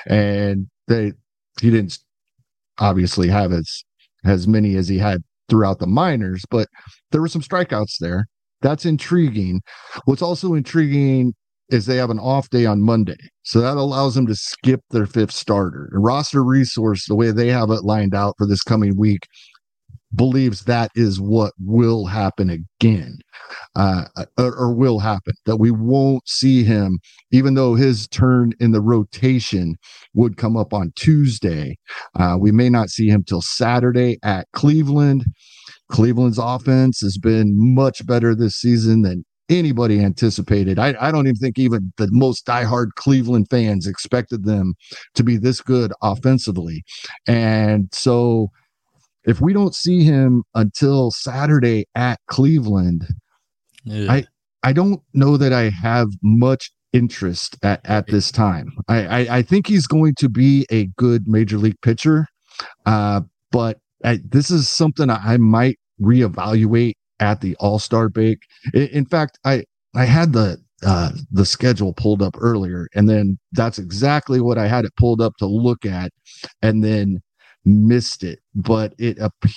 [SPEAKER 9] and they he didn't obviously have as as many as he had throughout the minors, but there were some strikeouts there. That's intriguing. What's also intriguing is they have an off day on Monday, so that allows them to skip their fifth starter. And Roster Resource, the way they have it lined out for this coming week, believes that is what will happen again, uh, or, or will happen, that we won't see him, even though his turn in the rotation would come up on Tuesday. Uh, we may not see him till Saturday at Cleveland. Cleveland's offense has been much better this season than anybody anticipated. I, I don't even think even the most diehard Cleveland fans expected them to be this good offensively. And so if we don't see him until Saturday at Cleveland, yeah. I I don't know that I have much interest at, at this time. I, I, I think he's going to be a good major league pitcher, uh, but I, this is something I might reevaluate at the All-Star break. In, in fact, I I had the uh, the schedule pulled up earlier, and then that's exactly what I had it pulled up to look at, and then missed it. But it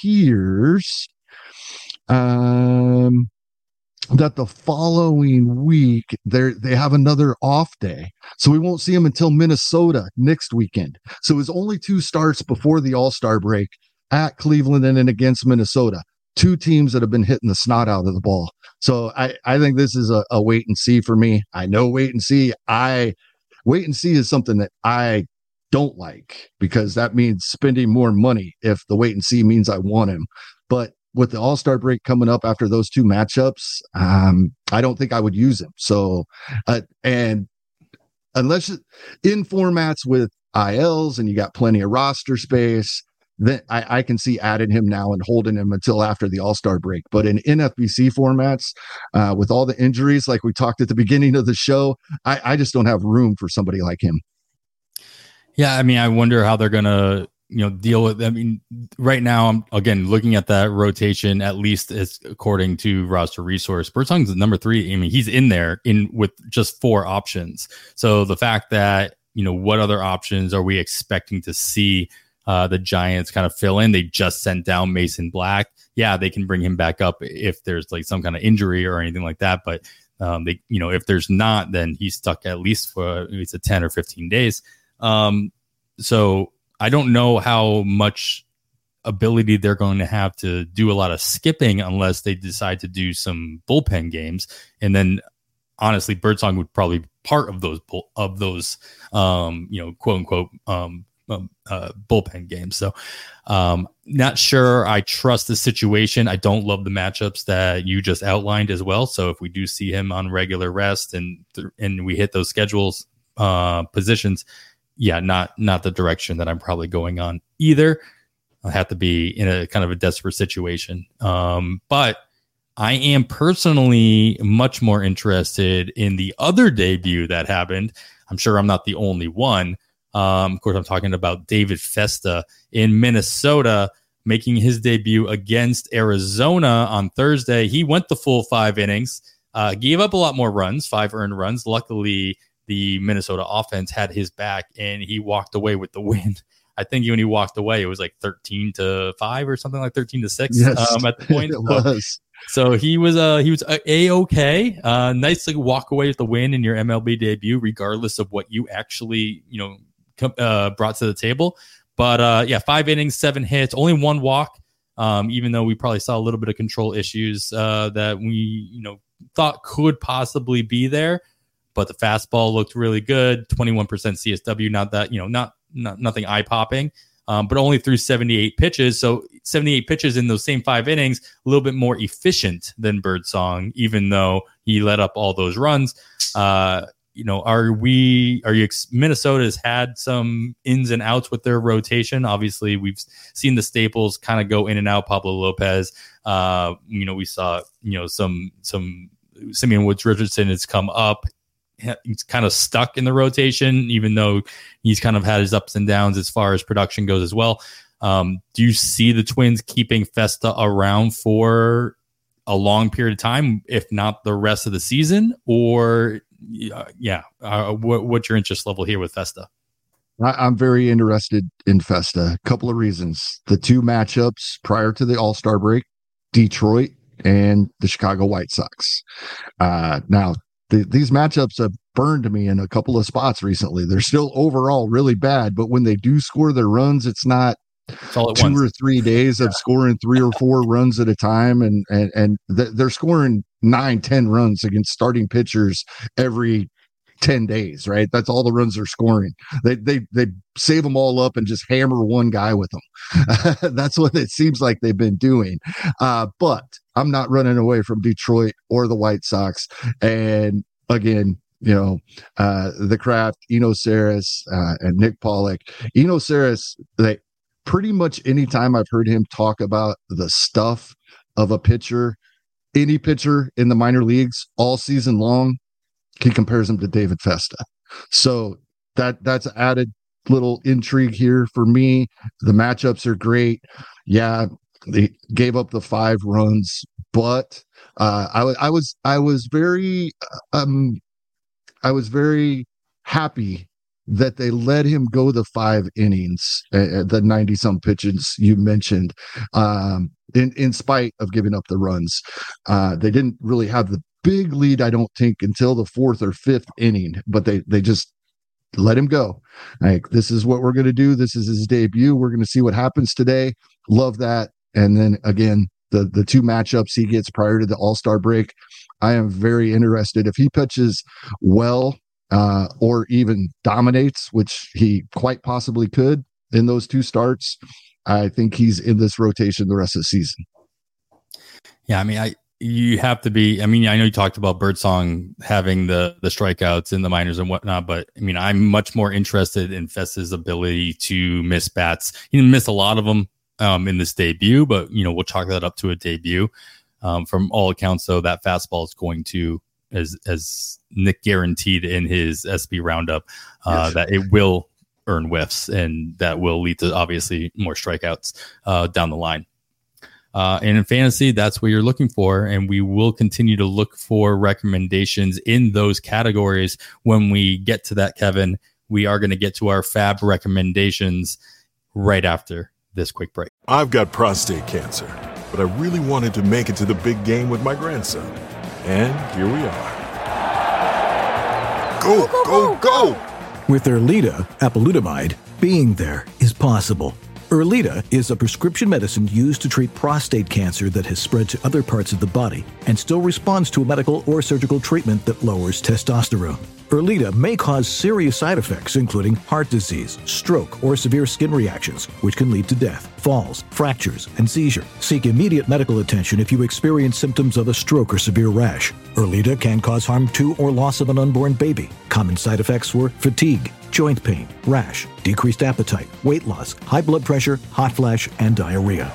[SPEAKER 9] appears um that the following week they they have another off day, so we won't see him until Minnesota next weekend. So his only two starts before the All-Star break, at Cleveland and then against Minnesota. two teams that have been hitting the snot out of the ball. So I, I think this is a, a wait and see for me. I know wait and see. I wait and see is something that I don't like, because that means spending more money if the wait and see means I want him. But with the All-Star break coming up after those two matchups, um, I don't think I would use him. So, uh, and unless in formats with I Ls and you got plenty of roster space, then I, I can see adding him now and holding him until after the All-Star break. But in N F B C formats, uh, with all the injuries, like we talked at the beginning of the show, I, I just don't have room for somebody like him.
[SPEAKER 8] Yeah, I mean, I wonder how they're going to, you know, deal with, I mean, right now, I'm again looking at that rotation, at least as according to Roster Resource. Birdsong's number three. I mean, he's in there in with just four options. So the fact that, you know, what other options are we expecting to see uh, the Giants kind of fill in? They just sent down Mason Black. Yeah, they can bring him back up if there's like some kind of injury or anything like that. But um, they, you know, if there's not, then he's stuck at least for it's a ten or fifteen days. Um, so I don't know how much ability they're going to have to do a lot of skipping unless they decide to do some bullpen games. And then honestly, Birdsong would probably be part of those, bull, of those, um, you know, quote unquote, um, um, uh, bullpen games. So, um, not sure I trust the situation. I don't love the matchups that you just outlined as well. So if we do see him on regular rest and, th- and we hit those schedules, uh, positions, yeah, not not the direction that I'm probably going on either. I have to be in a kind of a desperate situation. Um, but I am personally much more interested in the other debut that happened. I'm sure I'm not the only one. Um, of course, I'm talking about David Festa in Minnesota, making his debut against Arizona on Thursday. He went the full five innings, uh, gave up a lot more runs, five earned runs. Luckily, the Minnesota offense had his back, and he walked away with the win. I think when he walked away, it was like thirteen to five or something, like thirteen to six
[SPEAKER 9] yes,
[SPEAKER 8] um, at the point.
[SPEAKER 9] It
[SPEAKER 8] so,
[SPEAKER 9] was.
[SPEAKER 8] so he was uh, he was a okay. Uh, nice to walk away with the win in your M L B debut, regardless of what you actually you know com- uh, brought to the table. But uh, yeah, five innings, seven hits, only one walk. Um, even though we probably saw a little bit of control issues uh, that we you know thought could possibly be there. But the fastball looked really good, twenty-one percent C S W, not that, you know, not, not nothing eye-popping, um, but only threw seventy-eight pitches. So seventy-eight pitches in those same five innings, a little bit more efficient than Birdsong, even though he let up all those runs. Uh, you know, are we, are you, Minnesota's had some ins and outs with their rotation. Obviously, we've seen the staples kind of go in and out. Pablo Lopez, uh, you know, we saw, you know, some, some Simeon Woods Richardson has come up. He's kind of stuck in the rotation, even though he's kind of had his ups and downs as far as production goes as well. Um, do you see the Twins keeping Festa around for a long period of time, if not the rest of the season? Or, uh, yeah, uh, what, what's your interest level here with Festa?
[SPEAKER 9] I'm very interested in Festa. A couple of reasons. The two matchups prior to the All-Star break, Detroit and the Chicago White Sox. Uh, now, The, these matchups have burned me in a couple of spots recently. They're still overall really bad, but when they do score their runs, it's not it's all at two once. or three days of scoring three or four runs at a time. And, and, and th- they're scoring nine, ten runs against starting pitchers every ten days, right? That's all the runs they're scoring. They, they, they save them all up and just hammer one guy with them. That's what it seems like they've been doing. Uh, but I'm not running away from Detroit or the White Sox. And again, you know, uh, the Kraft, Eno Sarris, uh, and Nick Pollock. Eno Sarris, they pretty much anytime I've heard him talk about the stuff of a pitcher, any pitcher in the minor leagues all season long, he compares him to David Festa. So that that's added little intrigue here for me. The matchups are great. Yeah, they gave up the five runs, but uh, I, I was I was very um I was very happy that they let him go the five innings, uh, the ninety some pitches you mentioned, um, in in spite of giving up the runs. Uh, they didn't really have the big lead, I don't think, until the fourth or fifth inning, but they they just let him go. Like, this is what we're going to do. This is his debut. We're going to see what happens today. Love that. And then again, the the two matchups he gets prior to the All-Star break. I am very interested if he pitches well uh, or even dominates, which he quite possibly could in those two starts. I think he's in this rotation the rest of the season.
[SPEAKER 8] Yeah, I mean, I you have to be. I mean, I know you talked about Birdsong having the the strikeouts in the minors and whatnot, but I mean, I'm much more interested in Fess's ability to miss bats. He missed a lot of them um, in this debut, but you know, we'll chalk that up to a debut. Um, from all accounts, though, that fastball is going to, as as Nick guaranteed in his S P roundup, uh, yes. that it will earn whiffs, and that will lead to obviously more strikeouts uh, down the line. Uh, and in fantasy, that's what you're looking for. And we will continue to look for recommendations in those categories. When we get to that, Kevin, we are going to get to our fab recommendations right after this quick break.
[SPEAKER 1] I've got prostate cancer, but I really wanted to make it to the big game with my grandson. And here we are. Go, go, go!
[SPEAKER 2] With Erleada, apalutamide, being there is possible. Erleada is a prescription medicine used to treat prostate cancer that has spread to other parts of the body and still responds to a medical or surgical treatment that lowers testosterone. Erleada may cause serious side effects, including heart disease, stroke, or severe skin reactions, which can lead to death, falls, fractures, and seizure. Seek immediate medical attention if you experience symptoms of a stroke or severe rash. Erleada can cause harm to or loss of an unborn baby. Common side effects were fatigue, joint pain, rash, decreased appetite, weight loss, high blood pressure, hot flash, and diarrhea.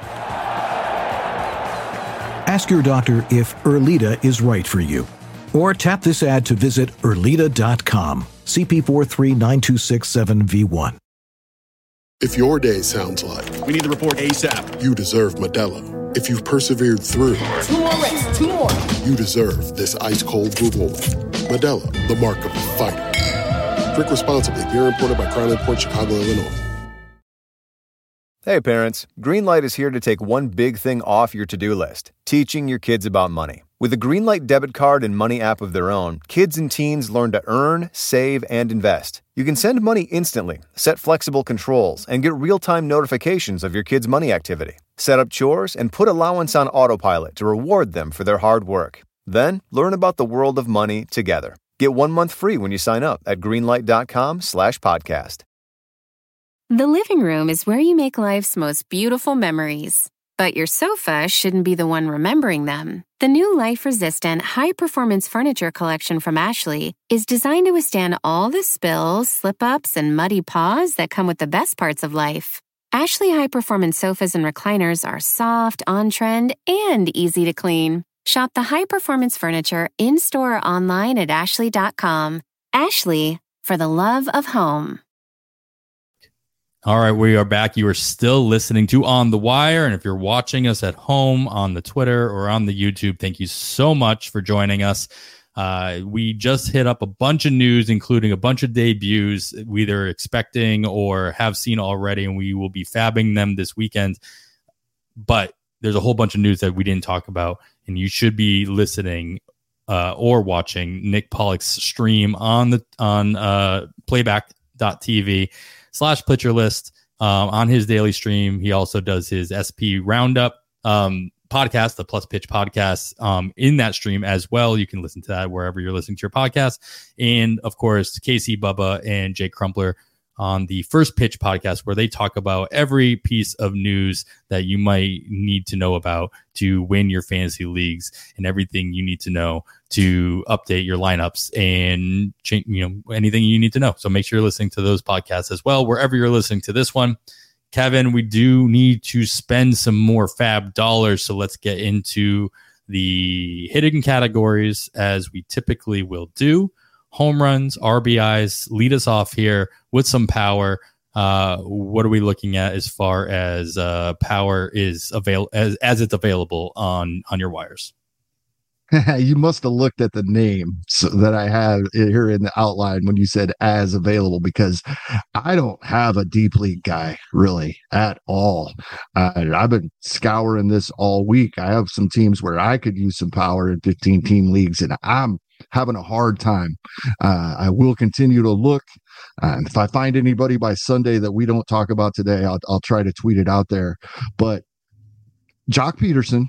[SPEAKER 2] Ask your doctor if Erleada is right for you. Or tap this ad to visit Erleada dot com. C P four three nine two six seven V one.
[SPEAKER 3] If your day sounds like
[SPEAKER 5] we need the report ASAP,
[SPEAKER 3] you deserve Modelo. If you've persevered through
[SPEAKER 10] two more reps, two more,
[SPEAKER 3] you deserve this ice-cold reward. Modelo, the mark of a fighter. Drink responsibly. Beer imported by Crown Imports, Chicago, Illinois.
[SPEAKER 11] Hey parents, Greenlight is here to take one big thing off your to-do list, teaching your kids about money. With a Greenlight debit card and money app of their own, kids and teens learn to earn, save, and invest. You can send money instantly, set flexible controls, and get real-time notifications of your kids' money activity. Set up chores and put allowance on autopilot to reward them for their hard work. Then, learn about the world of money together. Get one month free when you sign up at greenlight.com slash podcast.
[SPEAKER 7] The living room is where you make life's most beautiful memories. But your sofa shouldn't be the one remembering them. The new life-resistant, high-performance furniture collection from Ashley is designed to withstand all the spills, slip-ups, and muddy paws that come with the best parts of life. Ashley high-performance sofas and recliners are soft, on-trend, and easy to clean. Shop the high-performance furniture in-store or online at ashley dot com. Ashley, for the love of home.
[SPEAKER 8] All right, we are back. You are still listening to On the Wire. And if you're watching us at home on the Twitter or on the YouTube, thank you so much for joining us. Uh, we just hit up a bunch of news, including a bunch of debuts we either expecting or have seen already, and we will be fabbing them this weekend. But there's a whole bunch of news that we didn't talk about, and you should be listening uh, or watching Nick Pollock's stream on the on uh, playback dot t v slash Pitcher List um, on his daily stream. He also does his S P Roundup um, podcast, the Plus Pitch podcast, um, in that stream as well. You can listen to that wherever you're listening to your podcast. And of course, Casey Bubba and Jake Crumpler on the First Pitch podcast, where they talk about every piece of news that you might need to know about to win your fantasy leagues and everything you need to know to update your lineups and change, you know, anything you need to know. So make sure you're listening to those podcasts as well, wherever you're listening to this one. Kevin, we do need to spend some more fab dollars. So let's get into the hidden categories as we typically will do. Home runs, R B Is, lead us off here with some power. Uh, what are we looking at as far as uh, power is avail as, as it's available on, on your wires?
[SPEAKER 9] You must have looked at the name so that I have here in the outline when you said as available, because I don't have a deep league guy really at all. Uh, I've been scouring this all week. I have some teams where I could use some power in fifteen team leagues, and I'm having a hard time. Uh, I will continue to look. Uh, if I find anybody by Sunday that we don't talk about today, I'll, I'll try to tweet it out there. But Jock Peterson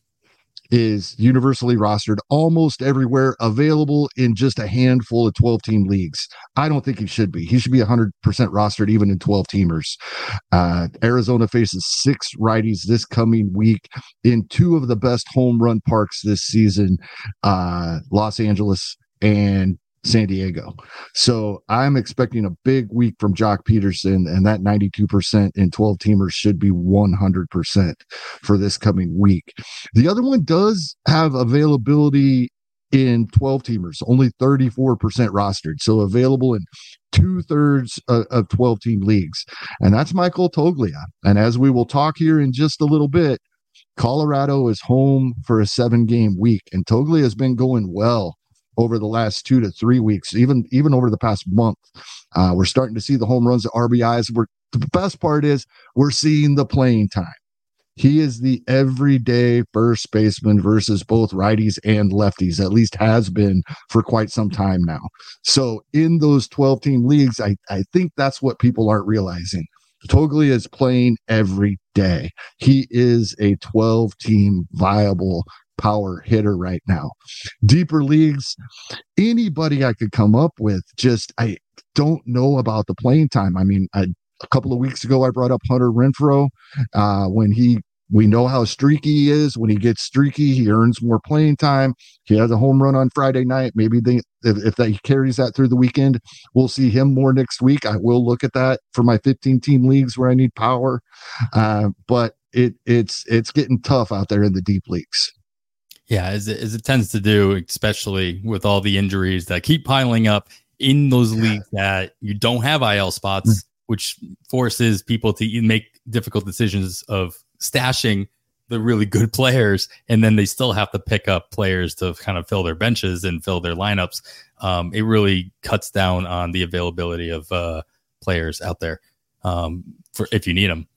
[SPEAKER 9] is universally rostered almost everywhere, available in just a handful of twelve team leagues. I don't think he should be. He should be one hundred percent rostered even in twelve teamers. Uh, Arizona faces six righties this coming week in two of the best home run parks this season, uh, Los Angeles and San Diego. So I'm expecting a big week from Jock Peterson, and that ninety-two percent in twelve teamers should be one hundred percent for this coming week. The other one does have availability in twelve teamers, only thirty-four percent rostered. So available in two thirds of, of twelve team leagues. And that's Michael Toglia. And as we will talk here in just a little bit, Colorado is home for a seven game week, and Toglia has been going well over the last two to three weeks, even even over the past month. Uh, we're starting to see the home runs, the R B Is. We're, the best part is we're seeing the playing time. He is the everyday first baseman versus both righties and lefties, at least has been for quite some time now. So in those twelve team leagues, I, I think that's what people aren't realizing. Toglia is playing every day. He is a twelve team viable power hitter right now. Deeper leagues, anybody I could come up with, just I don't know about the playing time. I mean, I, a couple of weeks ago I brought up Hunter Renfroe. Uh, when he we know how streaky he is. When he gets streaky, he earns more playing time. He has a home run on Friday night. Maybe they, if, if that he carries that through the weekend, we'll see him more next week. I will look at that for my fifteen team leagues where I need power. Uh, but it it's it's getting tough out there in the deep leagues.
[SPEAKER 8] Yeah, as it, as it tends to do, especially with all the injuries that keep piling up in those leagues that you don't have I L spots, mm-hmm. which forces people to make difficult decisions of stashing the really good players, and then they still have to pick up players to kind of fill their benches and fill their lineups. Um, it really cuts down on the availability of uh, players out there um, for if you need them.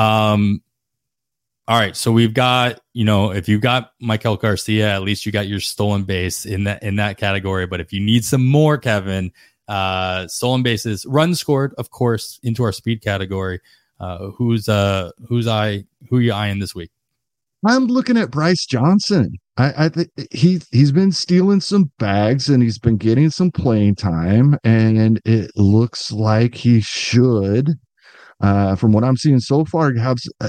[SPEAKER 8] Um, All right, so we've got, you know, if you've got Michael Garcia, at least you got your stolen base in that in that category. But if you need some more, Kevin, uh, stolen bases, runs scored, of course, into our speed category. Uh, who's uh who's I who are you eyeing this week?
[SPEAKER 9] I'm looking at Bryce Johnson. I, I think he he's been stealing some bags and he's been getting some playing time, and it looks like he should, uh, from what I'm seeing so far, have uh,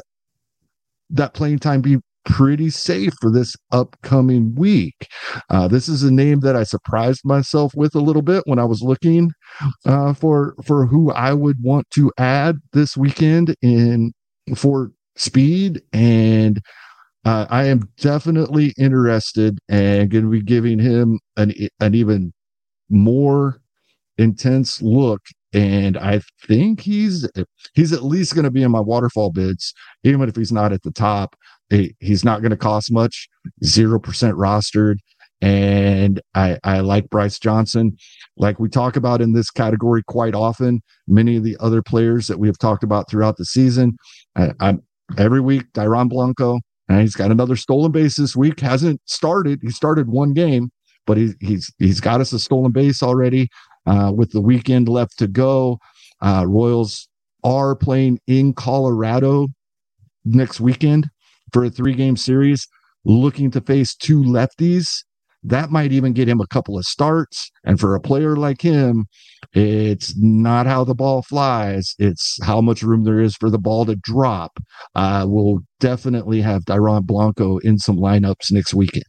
[SPEAKER 9] that playing time be pretty safe for this upcoming week. Uh, this is a name that I surprised myself with a little bit when I was looking uh, for for who I would want to add this weekend in for speed, and uh, I am definitely interested and going to be giving him an an even more intense look. And I think he's he's at least going to be in my waterfall bids, even if he's not at the top. He's not going to cost much, zero percent rostered. And I, I like Bryce Johnson. Like we talk about in this category quite often, many of the other players that we have talked about throughout the season. I, I'm every week, Dairon Blanco, and he's got another stolen base this week. Hasn't started. He started one game, but he, he's he's got us a stolen base already. Uh, with the weekend left to go, uh, Royals are playing in Colorado next weekend for a three-game series, looking to face two lefties. That might even get him a couple of starts. And for a player like him, it's not how the ball flies. It's how much room there is for the ball to drop. Uh, we'll definitely have Dairon Blanco in some lineups next weekend.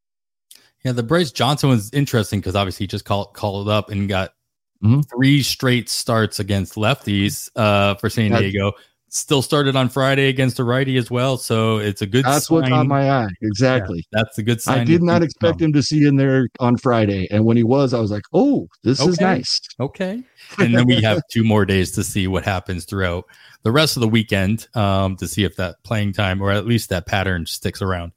[SPEAKER 8] Yeah, the Bryce Johnson was interesting because obviously he just called called up and got mm-hmm. three straight starts against lefties uh, for San Diego. That's, Still started on Friday against a righty as well, so it's a good
[SPEAKER 9] That's
[SPEAKER 8] sign.
[SPEAKER 9] what's on my eye. Exactly.
[SPEAKER 8] Yeah, that's a good sign.
[SPEAKER 9] I did not expect him to see in there on Friday, and when he was, I was like, oh, this
[SPEAKER 8] okay.
[SPEAKER 9] is nice.
[SPEAKER 8] Okay. And then we have two more days to see what happens throughout the rest of the weekend um, to see if that playing time or at least that pattern sticks around.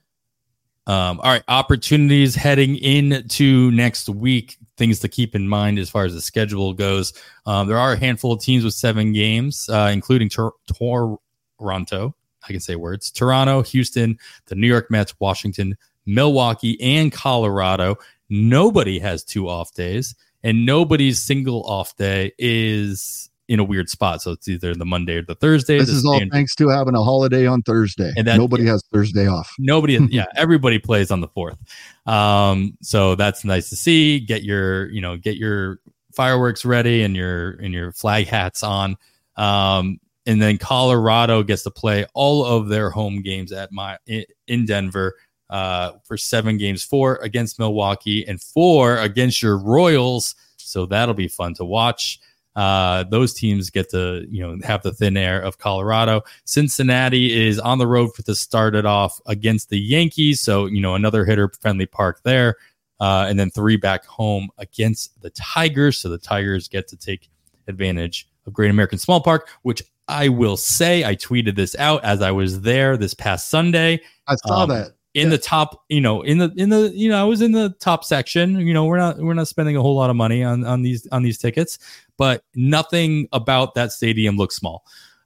[SPEAKER 8] Um, all right, opportunities heading into next week, things to keep in mind as far as the schedule goes. Um, there are a handful of teams with seven games, uh, including Tor- Toronto. I can say words. Toronto, Houston, the New York Mets, Washington, Milwaukee, and Colorado. Nobody has two off days, and nobody's single off day is in a weird spot. So it's either the Monday or the Thursday.
[SPEAKER 9] This
[SPEAKER 8] the
[SPEAKER 9] is all
[SPEAKER 8] standard.
[SPEAKER 9] thanks to having a holiday on Thursday. And that, nobody yeah, has Thursday off.
[SPEAKER 8] Nobody, yeah, everybody plays on the fourth. Um, so that's nice to see. Get your, you know, get your fireworks ready and your and your flag hats on. Um, and then Colorado gets to play all of their home games at my in, in Denver. Uh, for seven games, four against Milwaukee and four against your Royals. So that'll be fun to watch. Uh, those teams get to, you know, have the thin air of Colorado. Cincinnati is on the road for to start it off against the Yankees. So, you know, another hitter friendly park there. Uh, and then three back home against the Tigers. So the Tigers get to take advantage of Great American Small Park, which I will say, I tweeted this out as I was there this past Sunday.
[SPEAKER 9] I saw
[SPEAKER 8] um,
[SPEAKER 9] that.
[SPEAKER 8] In yeah. the top, you know, in the in the you know, I was in the top section. You know, we're not we're not spending a whole lot of money on on these on these tickets, but nothing about that stadium looks small.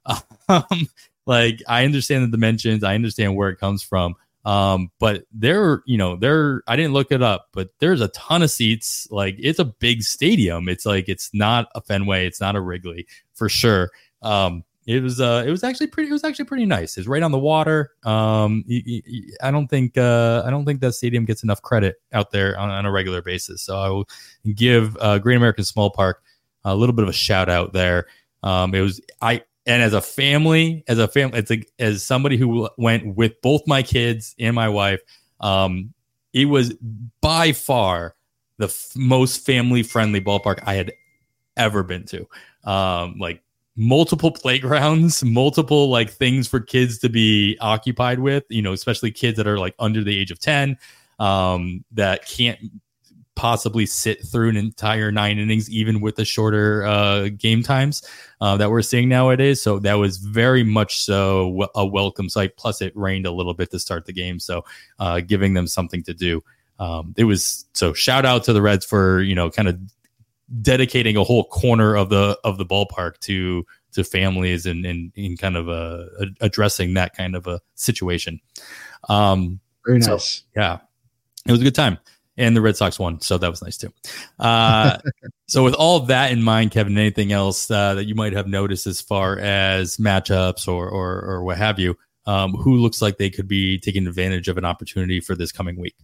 [SPEAKER 8] Um, like I understand the dimensions, I understand where it comes from, um, but there, you know, there. I didn't look it up, but there's a ton of seats. Like it's a big stadium. It's like it's not a Fenway, it's not a Wrigley for sure. Um, It was uh, it was actually pretty. It was actually pretty nice. It's right on the water. Um, y- y- I don't think uh, I don't think that stadium gets enough credit out there on, on a regular basis. So I will give uh, Great American Small Park a little bit of a shout out there. Um, it was I and as a family, as a family, it's like as somebody who went with both my kids and my wife. Um, it was by far the f- most family friendly ballpark I had ever been to. Um, like. Multiple playgrounds, multiple like things for kids to be occupied with, you know, especially kids that are like under the age of ten, um, that can't possibly sit through an entire nine innings, even with the shorter uh, game times uh, that we're seeing nowadays. So that was very much so a welcome sight. Plus it rained a little bit to start the game. So uh, giving them something to do. Um, it was so shout out to the Reds for, you know, kind of dedicating a whole corner of the of the ballpark to to families and and, and kind of uh, addressing that kind of a situation. Um,
[SPEAKER 9] Very nice.
[SPEAKER 8] So, yeah, it was a good time, and the Red Sox won, so that was nice too. Uh, so with all of that in mind, Kevin, anything else uh, that you might have noticed as far as matchups or or, or what have you? Um, who looks like they could be taking advantage of an opportunity for this coming week?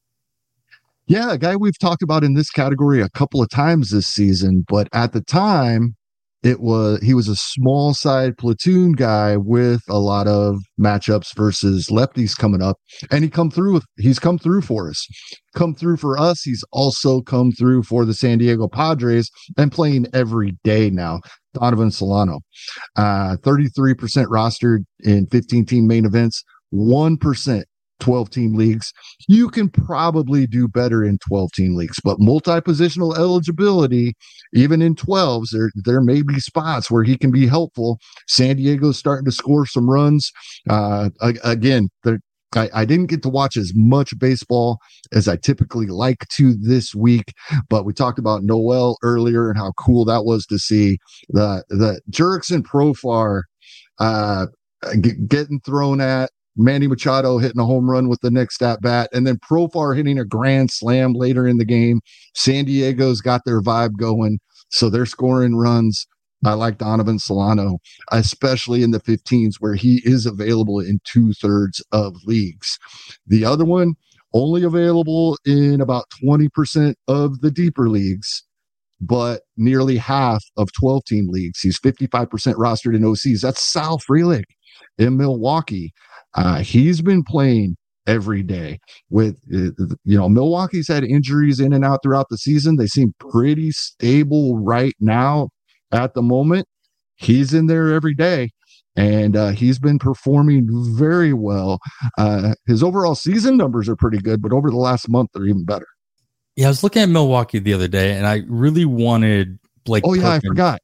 [SPEAKER 9] Yeah, a guy we've talked about in this category a couple of times this season, but at the time, it was he was a small side platoon guy with a lot of matchups versus lefties coming up, and he come through with he's come through for us, come through for us. He's also come through for the San Diego Padres and playing every day now. Donovan Solano, uh, thirty-three percent rostered in fifteen team main events, one percent. twelve team leagues. You can probably do better in twelve team leagues, but multi-positional eligibility, even in twelves, there, there may be spots where he can be helpful. San Diego's starting to score some runs. Uh, again, I, I didn't get to watch as much baseball as I typically like to this week, but we talked about Noel earlier and how cool that was to see the, the Jurickson Profar uh, get, getting thrown at, Manny Machado hitting a home run with the next at bat, and then Profar hitting a grand slam later in the game. San Diego's got their vibe going, so they're scoring runs. I like Donovan Solano, especially in the fifteens where he is available in two thirds of leagues. The other one only available in about twenty percent of the deeper leagues, but nearly half of twelve team leagues. He's fifty-five percent rostered in O Cs. That's Sal Frelick in Milwaukee. Uh, he's been playing every day with, uh, you know, Milwaukee's had injuries in and out throughout the season. They seem pretty stable right now at the moment. He's in there every day, and uh, he's been performing very well. Uh, his overall season numbers are pretty good, but over the last month, they're even better.
[SPEAKER 8] Yeah, I was looking at Milwaukee the other day, and I really wanted Blake
[SPEAKER 9] Oh, yeah,
[SPEAKER 8] Perkins.
[SPEAKER 9] I forgot.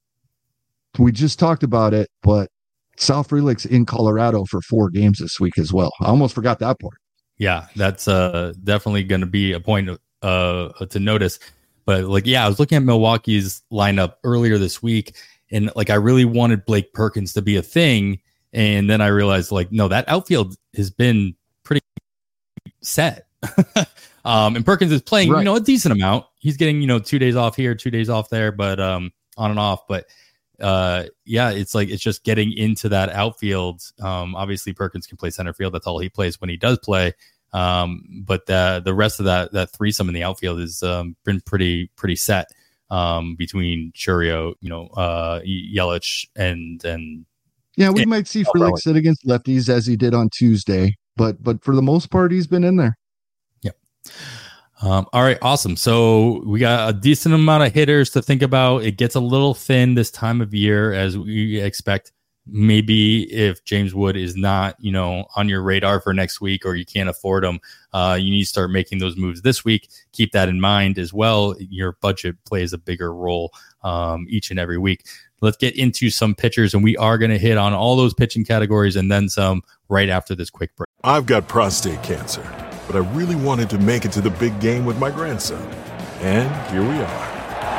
[SPEAKER 9] We just talked about it, but Sal Frelick's in Colorado for four games this week as well. I almost forgot that part.
[SPEAKER 8] Yeah, that's uh, definitely going to be a point of, uh, to notice. But like, yeah, I was looking at Milwaukee's lineup earlier this week, and like, I really wanted Blake Perkins to be a thing. And then I realized, like, no, that outfield has been pretty set. um, and Perkins is playing, right. you know, a decent amount. He's getting, you know, two days off here, two days off there, but um, on and off. But uh, yeah, it's like it's just getting into that outfield. Um, obviously, Perkins can play center field. That's all he plays when he does play. Um, but the the rest of that that threesome in the outfield has um, been pretty pretty set um, between Chourio, you know, uh, Yelich, and and
[SPEAKER 9] yeah, we
[SPEAKER 8] and,
[SPEAKER 9] might see Frelick sit against lefties as he did on Tuesday, but but for the most part, he's been in there.
[SPEAKER 8] Yeah. Um, all right, awesome. So we got a decent amount of hitters to think about. It gets a little thin this time of year, as we expect. Maybe if James Wood is not, you know, on your radar for next week, or you can't afford him, uh, you need to start making those moves this week. Keep that in mind as well. Your budget plays a bigger role um, each and every week. Let's get into some pitchers, and we are going to hit on all those pitching categories and then some right after this quick break.
[SPEAKER 1] I've got prostate cancer, but I really wanted to make it to the big game with my grandson. And here we are.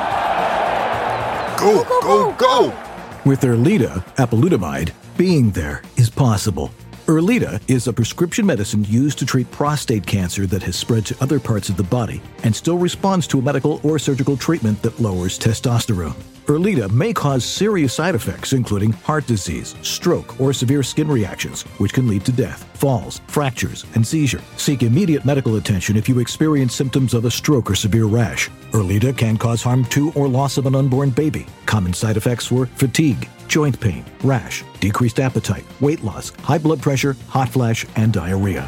[SPEAKER 1] Go, go, go!
[SPEAKER 2] With Erleada, apalutamide, being there is possible. Erleada is a prescription medicine used to treat prostate cancer that has spread to other parts of the body and still responds to a medical or surgical treatment that lowers testosterone. Erleada may cause serious side effects, including heart disease, stroke, or severe skin reactions, which can lead to death, falls, fractures, and seizure. Seek immediate medical attention if you experience symptoms of a stroke or severe rash. Erleada can cause harm to or loss of an unborn baby. Common side effects were fatigue, joint pain, rash, decreased appetite, weight loss, high blood pressure, hot flash, and diarrhea.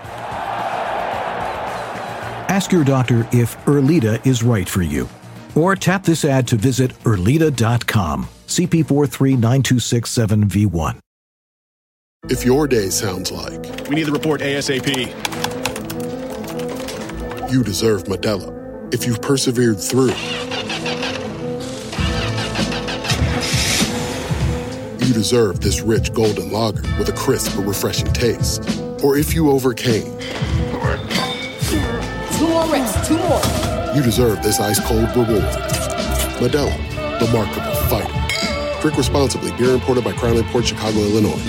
[SPEAKER 2] Ask your doctor if Erleada is right for you. Or tap this ad to visit Erleada dot com. C P four three nine two six seven V one.
[SPEAKER 3] If your day sounds like
[SPEAKER 5] we need the report ASAP,
[SPEAKER 3] you deserve Modelo. If you've persevered through, you deserve this rich golden lager with a crisp but refreshing taste. Or if you overcame,
[SPEAKER 10] two more reps, two more.
[SPEAKER 3] You deserve this ice-cold reward. Modelo, the Remarkable Fighter. Drink responsibly. Beer imported by Crown Imports, Chicago, Illinois.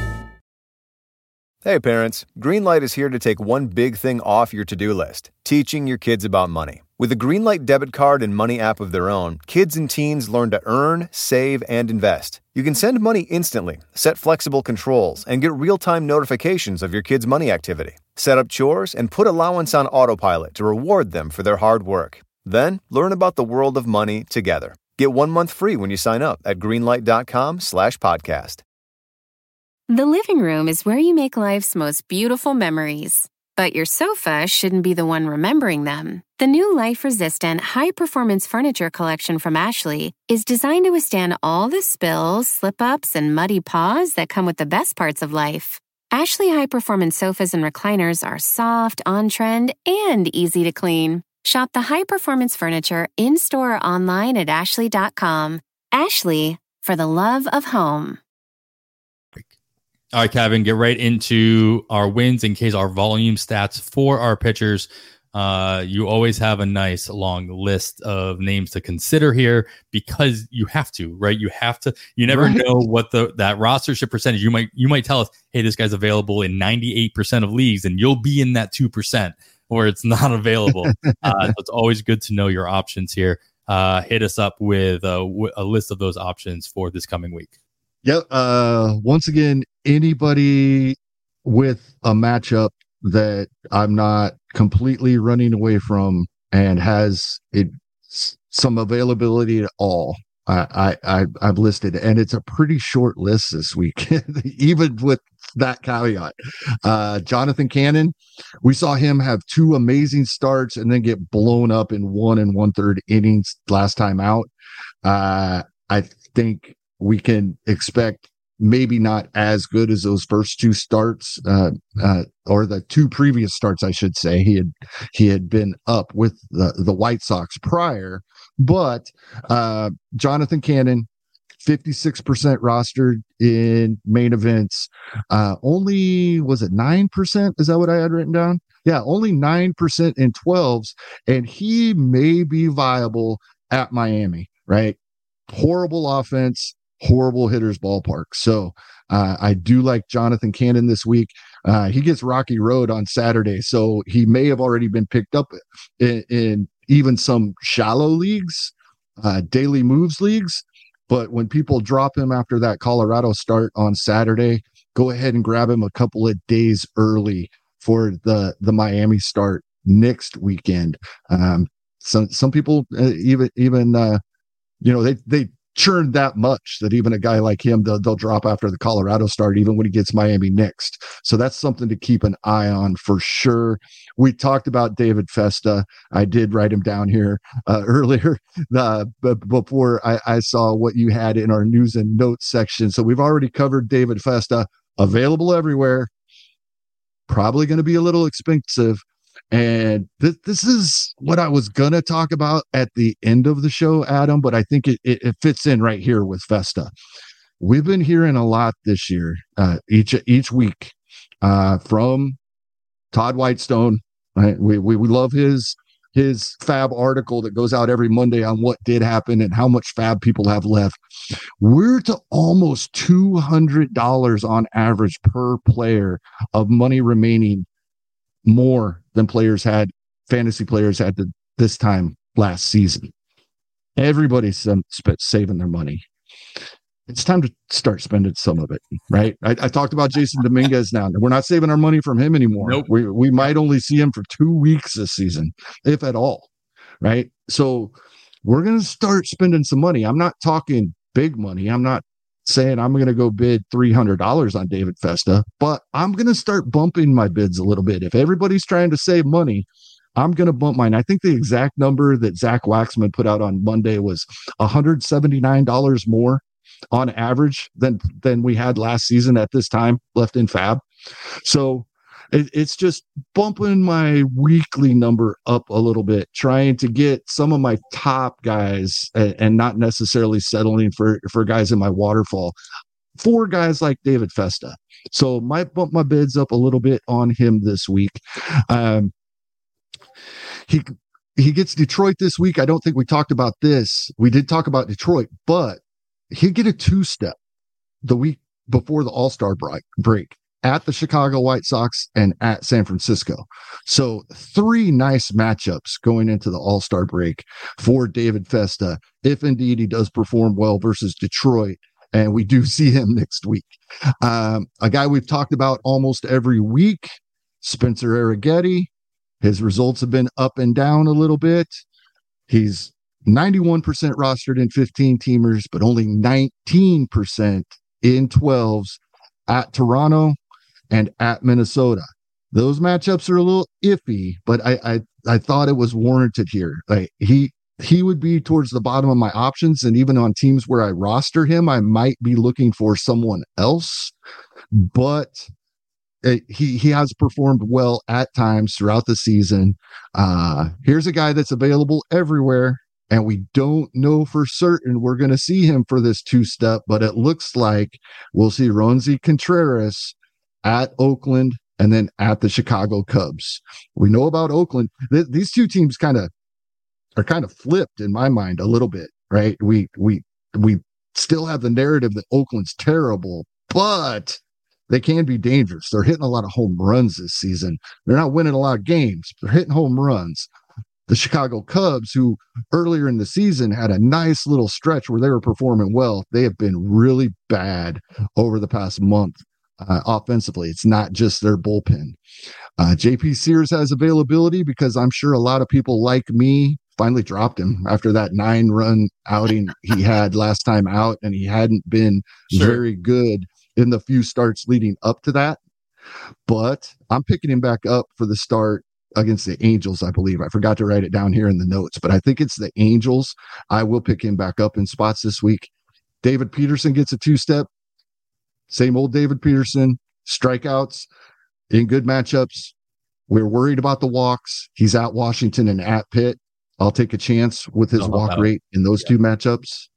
[SPEAKER 11] Hey parents, Greenlight is here to take one big thing off your to-do list, teaching your kids about money. With a Greenlight debit card and money app of their own, kids and teens learn to earn, save, and invest. You can send money instantly, set flexible controls, and get real-time notifications of your kids' money activity. Set up chores and put allowance on autopilot to reward them for their hard work. Then, learn about the world of money together. Get one month free when you sign up at greenlight.com slash podcast.
[SPEAKER 7] The living room is where you make life's most beautiful memories. But your sofa shouldn't be the one remembering them. The new life-resistant, high-performance furniture collection from Ashley is designed to withstand all the spills, slip-ups, and muddy paws that come with the best parts of life. Ashley high-performance sofas and recliners are soft, on-trend, and easy to clean. Shop the high-performance furniture in-store or online at ashley dot com. Ashley, for the love of home.
[SPEAKER 8] All right, Kevin, get right into our wins in case our volume stats for our pitchers. Uh, you always have a nice long list of names to consider here because you have to, right? You have to. You never right. know what the that rostership percentage. You might you might tell us, hey, this guy's available in ninety-eight percent of leagues, and you'll be in that two percent where it's not available. uh, so it's always good to know your options here. Uh, hit us up with a, a list of those options for this coming week.
[SPEAKER 9] Yep. Uh, once again, anybody with a matchup that I'm not completely running away from and has it some availability at all, I, I, I I've listed, and it's a pretty short list this week, even with that caveat. Uh, Jonathan Cannon, we saw him have two amazing starts and then get blown up in one and one third innings last time out. Uh, I think we can expect maybe not as good as those first two starts, uh, uh, or the two previous starts, I should say. He had he had been up with the, the White Sox prior, but uh, Jonathan Cannon, fifty-six percent rostered in main events. Uh, only, was it nine percent? Is that what I had written down? Yeah, only nine percent in twelves, and he may be viable at Miami, right? Horrible offense, horrible hitters ballpark. So uh, I do like Jonathan Cannon this week. Uh, he gets Rocky Road on Saturday, so he may have already been picked up in, in even some shallow leagues, uh, daily moves leagues. But when people drop him after that Colorado start on Saturday, go ahead and grab him a couple of days early for the, the Miami start next weekend. Um, some, some people uh, even, even, uh, you know, they, they churned that much that even a guy like him, they'll, they'll drop after the Colorado start, even when he gets Miami next. So that's something to keep an eye on for sure. We talked about David Festa. I did write him down here uh, earlier uh, b- before I, I saw what you had in our news and notes section. So we've already covered David Festa, available everywhere, probably going to be a little expensive. And th- this is what I was going to talk about at the end of the show, Adam, but I think it, it, it fits in right here with Festa. We've been hearing a lot this year, uh, each each week, uh, from Todd Whitestone. Right? We, we we love his his Fab article that goes out every Monday on what did happen and how much Fab people have left. We're to almost two hundred dollars on average per player of money remaining, more than players had, fantasy players had to, this time last season. Everybody's um, spent saving their money. It's time to start spending some of it, right? I, I talked about Jason Dominguez now. We're not saving our money from him anymore.
[SPEAKER 8] Nope.
[SPEAKER 9] We we might only see him for two weeks this season, if at all, right? So we're going to start spending some money. I'm not talking big money. I'm not saying I'm going to go bid three hundred dollars on David Festa, but I'm going to start bumping my bids a little bit. If everybody's trying to save money, I'm going to bump mine. I think the exact number that Zach Waxman put out on Monday was one hundred seventy-nine dollars more on average than than we had last season at this time left in Fab. So it, it's just bumping my weekly number up a little bit, trying to get some of my top guys and, and not necessarily settling for, for guys in my waterfall, for guys like David Festa. So might bump my bids up a little bit on him this week. Um, he he gets Detroit this week. I don't think we talked about this. We did talk about Detroit, but he'd get a two-step the week before the All-Star break, break at the Chicago White Sox and at San Francisco. So three nice matchups going into the All-Star break for David Festa, if indeed he does perform well versus Detroit, and we do see him next week. Um, a guy we've talked about almost every week, Spencer Arrighetti. His results have been up and down a little bit. He's ninety-one percent rostered in fifteen teamers, but only nineteen percent in twelves at Toronto and at Minnesota. Those matchups are a little iffy, but I I, I thought it was warranted here. Like he he would be towards the bottom of my options, and even on teams where I roster him, I might be looking for someone else. But it, he he has performed well at times throughout the season. Uh, here's a guy that's available everywhere. And we don't know for certain we're going to see him for this two-step, but it looks like we'll see Roansy Contreras at Oakland and then at the Chicago Cubs. We know about Oakland. Th- these two teams kind of are kind of flipped in my mind a little bit, right? We we we still have the narrative that Oakland's terrible, but they can be dangerous. They're hitting a lot of home runs this season. They're not winning a lot of games. They're hitting home runs. The Chicago Cubs, who earlier in the season had a nice little stretch where they were performing well, they have been really bad over the past month uh, offensively. It's not just their bullpen. Uh, J P Sears has availability because I'm sure a lot of people like me finally dropped him after that nine run outing he had last time out, and he hadn't been sure. very good in the few starts leading up to that. But I'm picking him back up for the start against the Angels, I believe. I forgot to write it down here in the notes, but I think it's the Angels. I will pick him back up in spots this week. David Peterson gets a two-step. Same old David Peterson. Strikeouts in good matchups. We're worried about the walks. He's at Washington and at Pitt. I'll take a chance with his walk rate in those yeah. two matchups.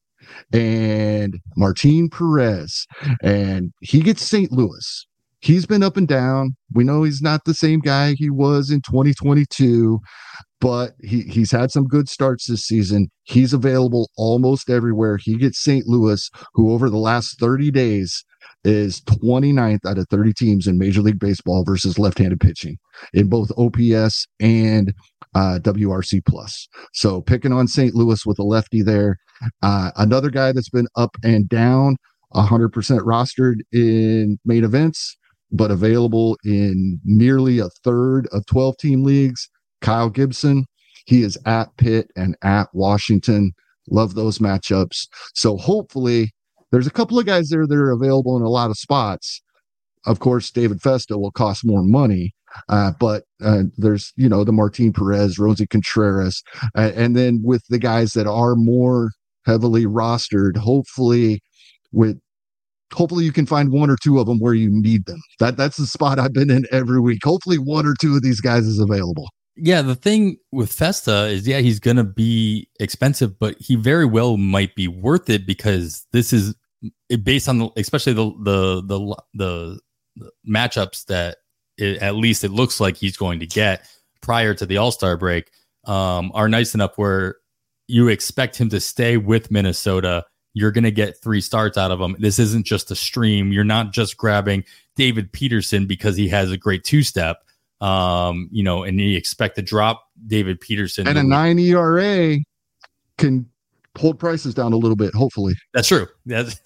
[SPEAKER 9] And Martin Perez. And he gets Saint Louis. He's been up and down. We know he's not the same guy he was in twenty twenty-two, but he, he's had some good starts this season. He's available almost everywhere. He gets Saint Louis, who over the last thirty days is twenty-ninth out of thirty teams in Major League Baseball versus left-handed pitching in both O P S and uh, W R C plus. So picking on Saint Louis with a lefty there. Uh, another guy that's been up and down, one hundred percent rostered in main events, but available in nearly a third of twelve-team leagues. Kyle Gibson, he is at Pitt and at Washington. Love those matchups. So hopefully there's a couple of guys there that are available in a lot of spots. Of course, David Festa will cost more money, uh, but uh, there's, you know, the Martin Perez, Rosie Contreras, uh, and then with the guys that are more heavily rostered, hopefully with hopefully you can find one or two of them where you need them. That that's the spot I've been in every week. Hopefully one or two of these guys is available.
[SPEAKER 8] Yeah, the thing with Festa is, yeah, he's going to be expensive, but he very well might be worth it because this is based on the, especially the the the the, the matchups that it, at least it looks like he's going to get prior to the All-Star break um, are nice enough where you expect him to stay with Minnesota. You're going to get three starts out of him. This isn't just a stream. You're not just grabbing David Peterson because he has a great two-step. Um, you know, and you expect to drop David Peterson.
[SPEAKER 9] And a nine E R A can hold prices down a little bit, hopefully.
[SPEAKER 8] That's true. That's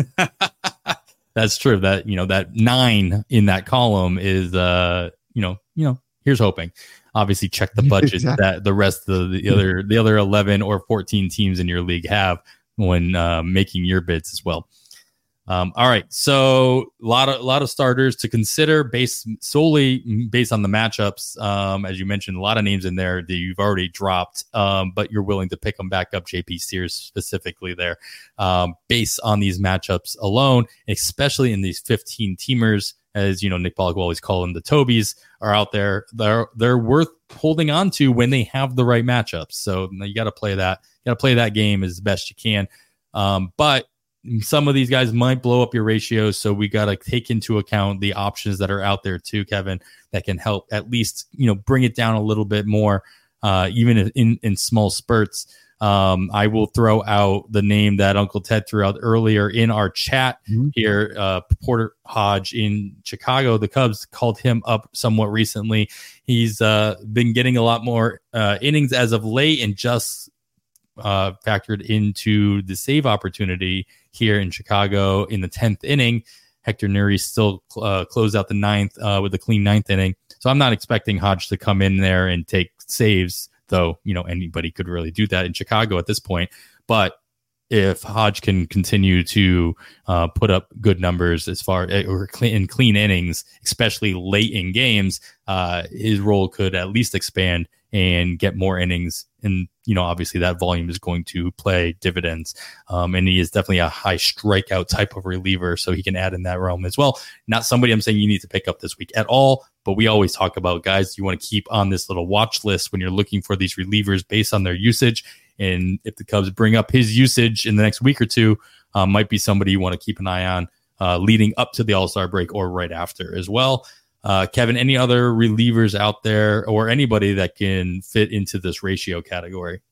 [SPEAKER 8] that's true. That, you know, that nine in that column is uh, you know, you know, here's hoping. Obviously check the budget exactly. that the rest of the other the other eleven or fourteen teams in your league have when uh, making your bids as well. Um, all right, so a lot of a lot of starters to consider based solely based on the matchups. Um, as you mentioned, a lot of names in there that you've already dropped, um, but you're willing to pick them back up. J P Sears specifically there, um, based on these matchups alone, especially in these fifteen teamers, as you know, Nick Pollock will always call them the Tobies, are out there. They're they're worth holding on to when they have the right matchups. So you got to play that. You got to play that game as best you can, um, but. Some of these guys might blow up your ratios, so we got to take into account the options that are out there too, Kevin, that can help at least, you know, bring it down a little bit more, uh, even in, in small spurts. Um, I will throw out the name that Uncle Ted threw out earlier in our chat mm-hmm. here. Uh, Porter Hodge in Chicago. The Cubs called him up somewhat recently. He's uh, been getting a lot more uh, innings as of late and just uh, factored into the save opportunity here in Chicago in the tenth inning. Hector Nery still uh, closed out the ninth uh, with a clean ninth inning. So I'm not expecting Hodge to come in there and take saves, though, you know, anybody could really do that in Chicago at this point. But if Hodge can continue to uh, put up good numbers as far or clean, in clean innings, especially late in games, uh, his role could at least expand and get more innings. And, you know, obviously that volume is going to play dividends. Um, and he is definitely a high strikeout type of reliever, so he can add in that realm as well. Not somebody I'm saying you need to pick up this week at all, but we always talk about guys you want to keep on this little watch list when you're looking for these relievers based on their usage. And if the Cubs bring up his usage in the next week or two, um, might be somebody you want to keep an eye on uh, leading up to the All-Star break or right after as well. Uh, Kevin, any other relievers out there or anybody that can fit into this ratio category?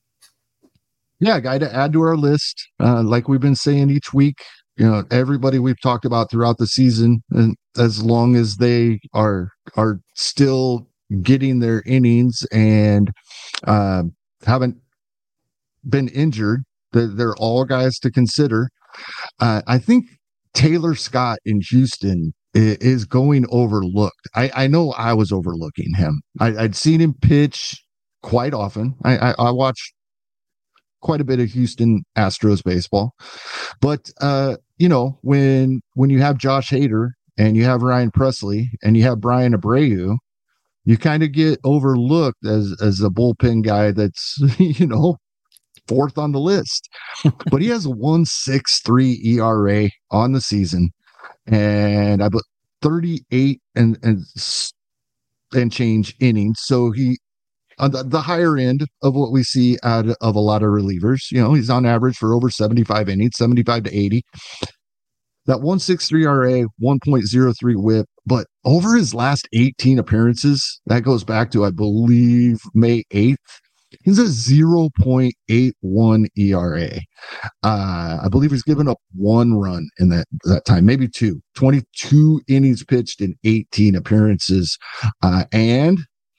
[SPEAKER 9] Yeah, a guy to add to our list. Uh, like we've been saying each week, you know, everybody we've talked about throughout the season, and as long as they are are still getting their innings and uh, haven't been injured, they're, they're all guys to consider. Uh, I think Taylor Scott in Houston is going overlooked. I, I know I was overlooking him. I, I'd seen him pitch quite often. I, I, I watched quite a bit of Houston Astros baseball, but uh, you know, when when you have Josh Hader and you have Ryan Presley and you have Brian Abreu, you kind of get overlooked as as a bullpen guy that's you know fourth on the list. But he has a one point six three E R A on the season. And I put thirty-eight and and and change innings. So he on the, the higher end of what we see out of a lot of relievers. You know, he's on average for over seventy-five innings, seventy-five to eighty. That one point six three E R A, one point oh three whip, but over his last eighteen appearances, that goes back to I believe May eighth. He's a zero point eight one E R A. Uh, I believe he's given up one run in that, that time, maybe two. twenty-two innings pitched in eighteen appearances, uh, and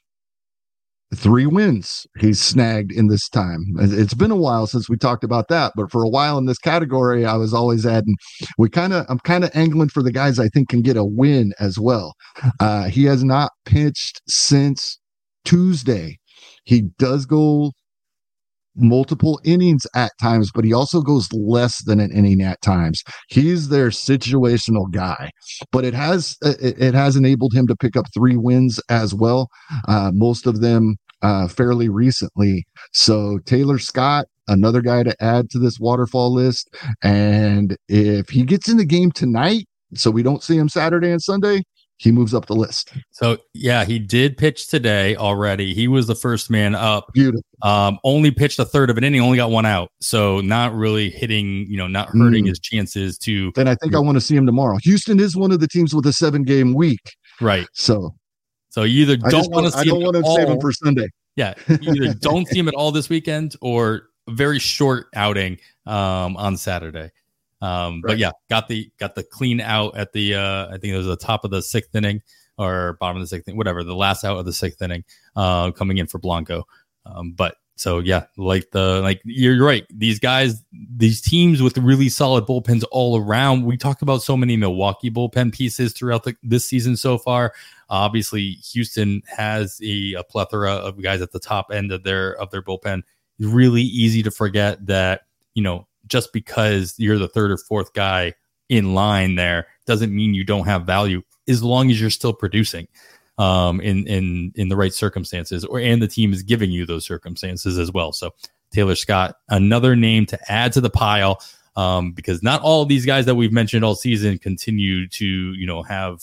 [SPEAKER 9] three wins he's snagged in this time. It's been a while since we talked about that, but for a while in this category, I was always adding, we kind of, I'm kind of angling for the guys I think can get a win as well. Uh, he has not pitched since Tuesday. He does go multiple innings at times, but he also goes less than an inning at times. He's their situational guy, but it has it, it has enabled him to pick up three wins as well, uh, most of them uh, fairly recently. So Taylor Scott, another guy to add to this waterfall list, and if he gets in the game tonight, so we don't see him Saturday and Sunday, he moves up the list.
[SPEAKER 8] So, yeah, he did pitch today already. He was the first man up.
[SPEAKER 9] Beautiful.
[SPEAKER 8] Um, only pitched a third of an inning, only got one out. So not really hitting, you know, not hurting mm. his chances to.
[SPEAKER 9] Then I think I want to see him tomorrow. Houston is one of the teams with a seven game week.
[SPEAKER 8] Right.
[SPEAKER 9] So,
[SPEAKER 8] so you either don't want to see
[SPEAKER 9] I don't want to save him for Sunday.
[SPEAKER 8] Yeah. You either don't see him at all this weekend or a very short outing um, on Saturday. Um, right. But yeah, got the got the clean out at the uh, I think it was the top of the sixth inning or bottom of the sixth inning, whatever, the last out of the sixth inning, uh, coming in for Blanco. Um, but so yeah, like the like you're right. These guys, these teams with really solid bullpens all around. We talked about so many Milwaukee bullpen pieces throughout the, this season so far. Obviously, Houston has a, a plethora of guys at the top end of their of their bullpen. It's really easy to forget that, you know, just because you're the third or fourth guy in line there doesn't mean you don't have value as long as you're still producing um, in, in, in the right circumstances, or, and the team is giving you those circumstances as well. So Taylor Scott, another name to add to the pile, um, because not all of these guys that we've mentioned all season continue to, you know, have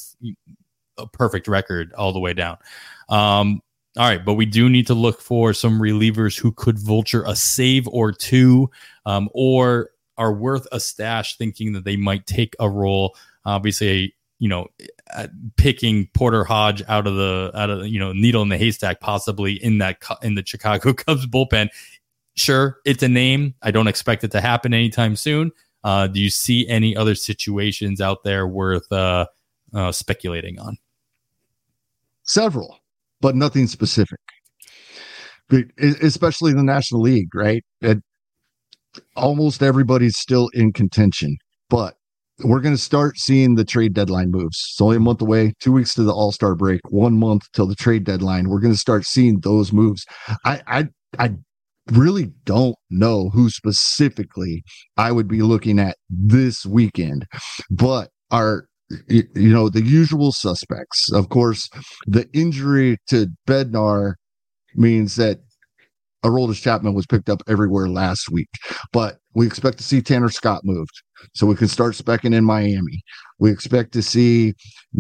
[SPEAKER 8] a perfect record all the way down. Um, All right, but we do need to look for some relievers who could vulture a save or two, um, or are worth a stash, thinking that they might take a role. Obviously, you know, picking Porter Hodge out of the out of you know needle in the haystack, possibly in that in the Chicago Cubs bullpen. Sure, it's a name. I don't expect it to happen anytime soon. Uh, do you see any other situations out there worth uh, uh, speculating on?
[SPEAKER 9] Several. But nothing specific, especially in the National League, right? And almost everybody's still in contention, but we're going to start seeing the trade deadline moves. It's only a month away, two weeks to the All-Star break, one month till the trade deadline. We're going to start seeing those moves. I, I, I really don't know who specifically I would be looking at this weekend, but our you know, the usual suspects. Of course, the injury to Bednar means that Aroldis Chapman was picked up everywhere last week, but we expect to see Tanner Scott moved, so we can start specking in Miami. We expect to see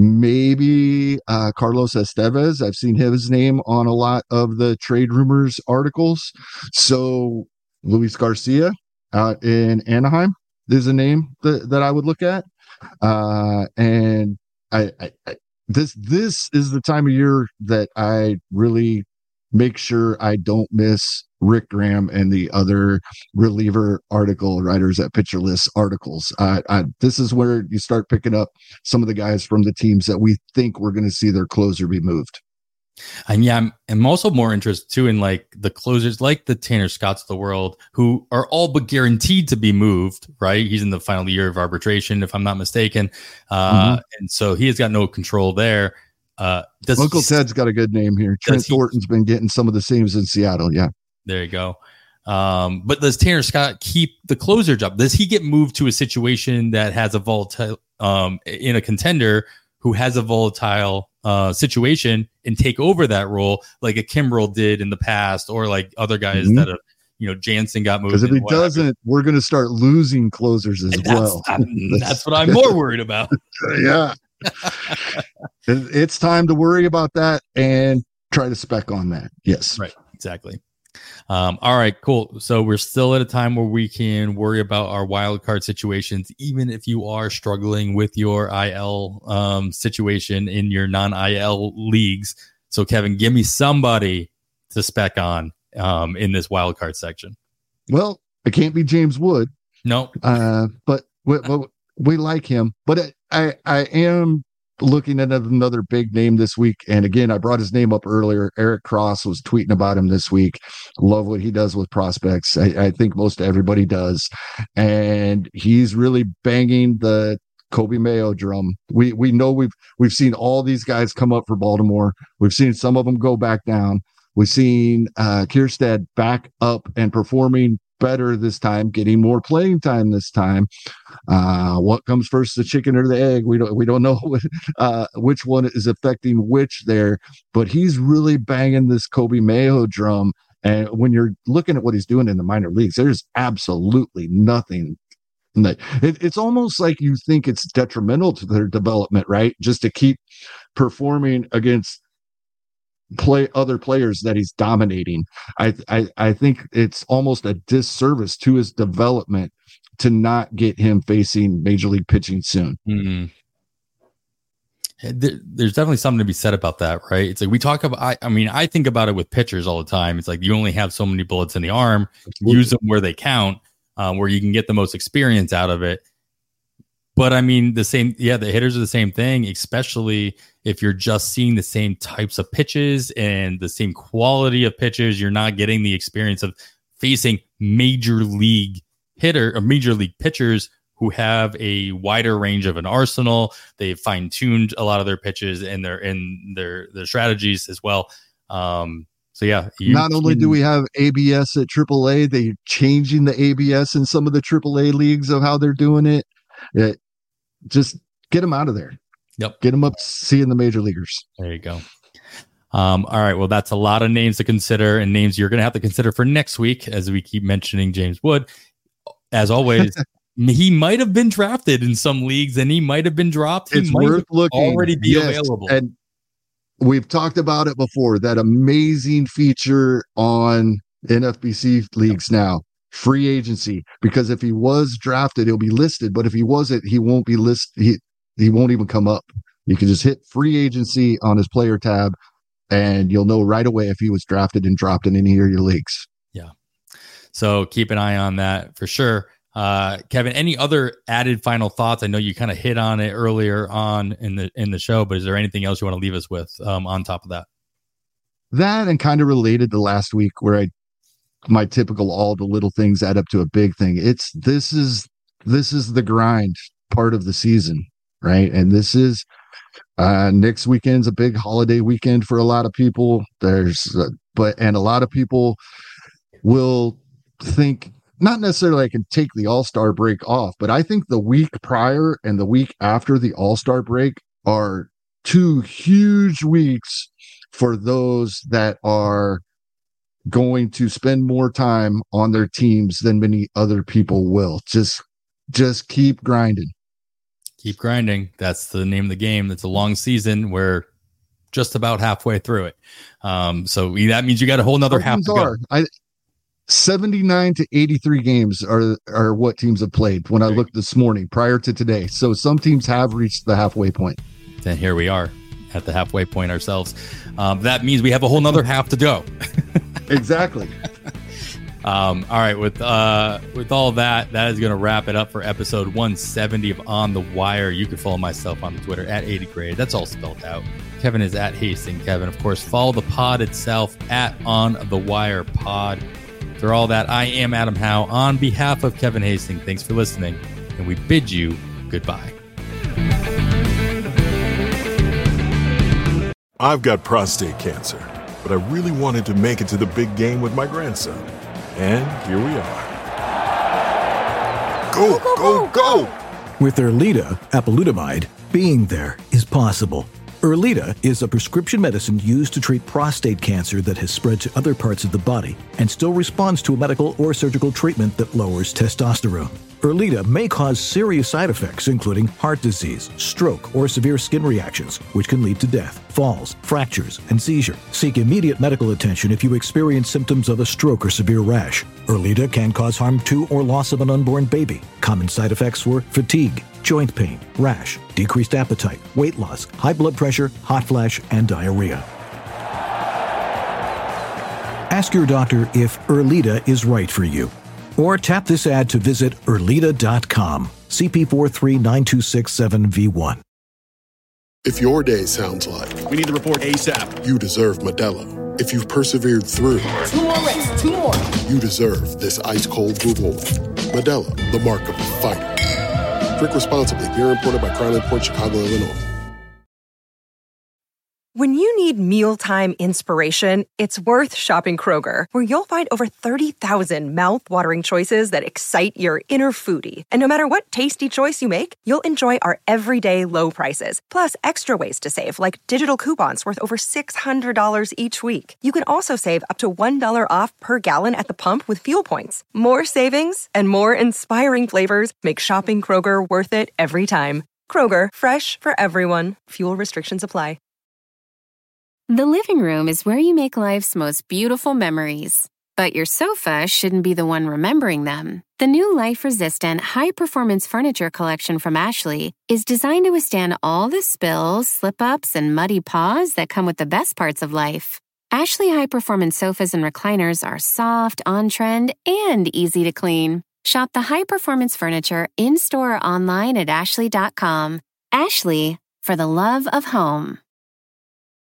[SPEAKER 9] maybe uh, Carlos Estevez. I've seen his name on a lot of the trade rumors articles. So Luis Garcia out in Anaheim is a name that, that I would look at. Uh, and I, I, I, this, this is the time of year that I really make sure I don't miss Rick Graham and the other reliever article writers at Pitcher List articles. Uh, I, this is where you start picking up some of the guys from the teams that we think we're going to see their closer be moved.
[SPEAKER 8] And yeah, I'm, I'm also more interested too in like the closers, like the Tanner Scotts of the world, who are all but guaranteed to be moved, right? He's in the final year of arbitration, if I'm not mistaken. Uh, mm-hmm. And so he has got no control there. Uh, does
[SPEAKER 9] Uncle
[SPEAKER 8] he,
[SPEAKER 9] Ted's got a good name here. Trent he, Thornton's been getting some of the saves in Seattle. Yeah.
[SPEAKER 8] There you go. Um, but does Tanner Scott keep the closer job? Does he get moved to a situation that has a volatile, um, in a contender who has a volatile uh, situation and take over that role like a Kimbrel did in the past, or like other guys mm-hmm. that have, you know, Jansen got moved.
[SPEAKER 9] Because if he doesn't, we're going to start losing closers as
[SPEAKER 8] that's,
[SPEAKER 9] well.
[SPEAKER 8] That's what I'm more worried about.
[SPEAKER 9] Yeah. It's time to worry about that and try to spec on that. Yes.
[SPEAKER 8] Right. Exactly. Um, all right, cool. So we're still at a time where we can worry about our wild card situations, even if you are struggling with your I L um, situation in your non-I L leagues. So Kevin, give me somebody to spec on um, in this wild card section.
[SPEAKER 9] Well, it can't be James Wood.
[SPEAKER 8] No,
[SPEAKER 9] uh, but we, we, we like him. But I, I am looking at another big name this week. And again, I brought his name up earlier. Eric Cross was tweeting about him this week. Love what he does with prospects. I, I think most everybody does. And he's really banging the Kobe Mayo drum. We we know we've we've seen all these guys come up for Baltimore. We've seen some of them go back down. We've seen uh, Kierstead back up and performing better this time, getting more playing time this time. Uh, what comes first, the chicken or the egg? We don't we don't know what, uh, which one is affecting which there, but he's really banging this Kobe Mayo drum. And when you're looking at what he's doing in the minor leagues, there's absolutely nothing. That it, it's almost like you think it's detrimental to their development, right? Just to keep performing against play other players that he's dominating. I, I I think it's almost a disservice to his development to not get him facing major league pitching soon.
[SPEAKER 8] Mm-hmm. There, there's definitely something to be said about that, right? It's like we talk about, I, I mean, I think about it with pitchers all the time. It's like you only have so many bullets in the arm, use them where they count, um, where you can get the most experience out of it. But I mean, the same, yeah, the hitters are the same thing, especially if you're just seeing the same types of pitches and the same quality of pitches. You're not getting the experience of facing major league hitter or major league pitchers who have a wider range of an arsenal. They've fine-tuned a lot of their pitches and their and their their strategies as well. Um, so yeah, you
[SPEAKER 9] not only
[SPEAKER 8] can,
[SPEAKER 9] do we have A B S at triple A, they're changing the A B S in some of the triple A leagues of how they're doing it. It just get them out of there.
[SPEAKER 8] Yep.
[SPEAKER 9] Get them up seeing the major leaguers.
[SPEAKER 8] There you go. Um, all right. Well, that's a lot of names to consider and names you're going to have to consider for next week as we keep mentioning James Wood. As always, he might have been drafted in some leagues and he might have been dropped. He
[SPEAKER 9] it's
[SPEAKER 8] might
[SPEAKER 9] worth looking.
[SPEAKER 8] Already be
[SPEAKER 9] yes.
[SPEAKER 8] available.
[SPEAKER 9] And we've talked about it before, that amazing feature on N F B C leagues now. Free agency, because if he was drafted, he'll be listed. But if he wasn't, he won't be listed. He he won't even come up. You can just hit free agency on his player tab, and you'll know right away if he was drafted and dropped in any of your leagues.
[SPEAKER 8] Yeah. So keep an eye on that for sure. Uh, Kevin, any other added final thoughts? I know you kind of hit on it earlier on in the in the show, but is there anything else you want to leave us with um, on top of that?
[SPEAKER 9] That and kind of related to last week where I my typical all the little things add up to a big thing. It's this is this is the grind part of the season, right? And this is uh next weekend's a big holiday weekend for a lot of people. There's uh, but and a lot of people will think not necessarily I can take the All-Star break off, but I think the week prior and the week after the All-Star break are two huge weeks for those that are going to spend more time on their teams than many other people will. Just just keep grinding.
[SPEAKER 8] Keep grinding. That's the name of the game. It's a long season. We're just about halfway through it. Um, so that means you got a whole nother half to go.
[SPEAKER 9] I, seventy-nine to eighty-three games are are what teams have played when I looked this morning prior to today. So some teams have reached the halfway point.
[SPEAKER 8] Then here we are at the halfway point ourselves. Um, that means we have a whole nother half to go.
[SPEAKER 9] Exactly.
[SPEAKER 8] um, all right. With uh, with all that, that is going to wrap it up for episode one seventy of On the Wire. You can follow myself on the Twitter at eighty grade. That's all spelled out. Kevin is at Hastings Kevin. Of course, follow the pod itself at On the Wire Pod. For all that, I am Adam Howe on behalf of Kevin Hastings. Thanks for listening, and we bid you goodbye.
[SPEAKER 1] I've got prostate cancer, but I really wanted to make it to the big game with my grandson. And here we are. Go, go, go!
[SPEAKER 2] With Erleada, apalutamide, being there is possible. Erleada is a prescription medicine used to treat prostate cancer that has spread to other parts of the body and still responds to a medical or surgical treatment that lowers testosterone. Erleada may cause serious side effects, including heart disease, stroke, or severe skin reactions, which can lead to death, falls, fractures, and seizure. Seek immediate medical attention if you experience symptoms of a stroke or severe rash. Erleada can cause harm to or loss of an unborn baby. Common side effects were fatigue, joint pain, rash, decreased appetite, weight loss, high blood pressure, hot flash, and diarrhea. ask your doctor if Erlita is right for you. Or tap this ad to visit Erlita dot com. C P four three nine two six seven V one.
[SPEAKER 3] If your day sounds like
[SPEAKER 5] we need the report ASAP,
[SPEAKER 3] you deserve Modelo. If you've persevered through
[SPEAKER 10] two more reps, two more,
[SPEAKER 3] you deserve this ice-cold reward. Modelo, the mark of a fighter. Drink responsibly. Beer imported by Crown Imports, Chicago, Illinois.
[SPEAKER 6] When you need mealtime inspiration, it's worth shopping Kroger, where you'll find over thirty thousand mouth-watering choices that excite your inner foodie. And no matter what tasty choice you make, you'll enjoy our everyday low prices, plus extra ways to save, like digital coupons worth over six hundred dollars each week. You can also save up to one dollar off per gallon at the pump with fuel points. More savings and more inspiring flavors make shopping Kroger worth it every time. Kroger, fresh for everyone. Fuel restrictions apply.
[SPEAKER 7] The living room is where you make life's most beautiful memories. But your sofa shouldn't be the one remembering them. The new life-resistant, high-performance furniture collection from Ashley is designed to withstand all the spills, slip-ups, and muddy paws that come with the best parts of life. Ashley high-performance sofas and recliners are soft, on-trend, and easy to clean. Shop the high-performance furniture in-store or online at ashley dot com. Ashley, for the love of home.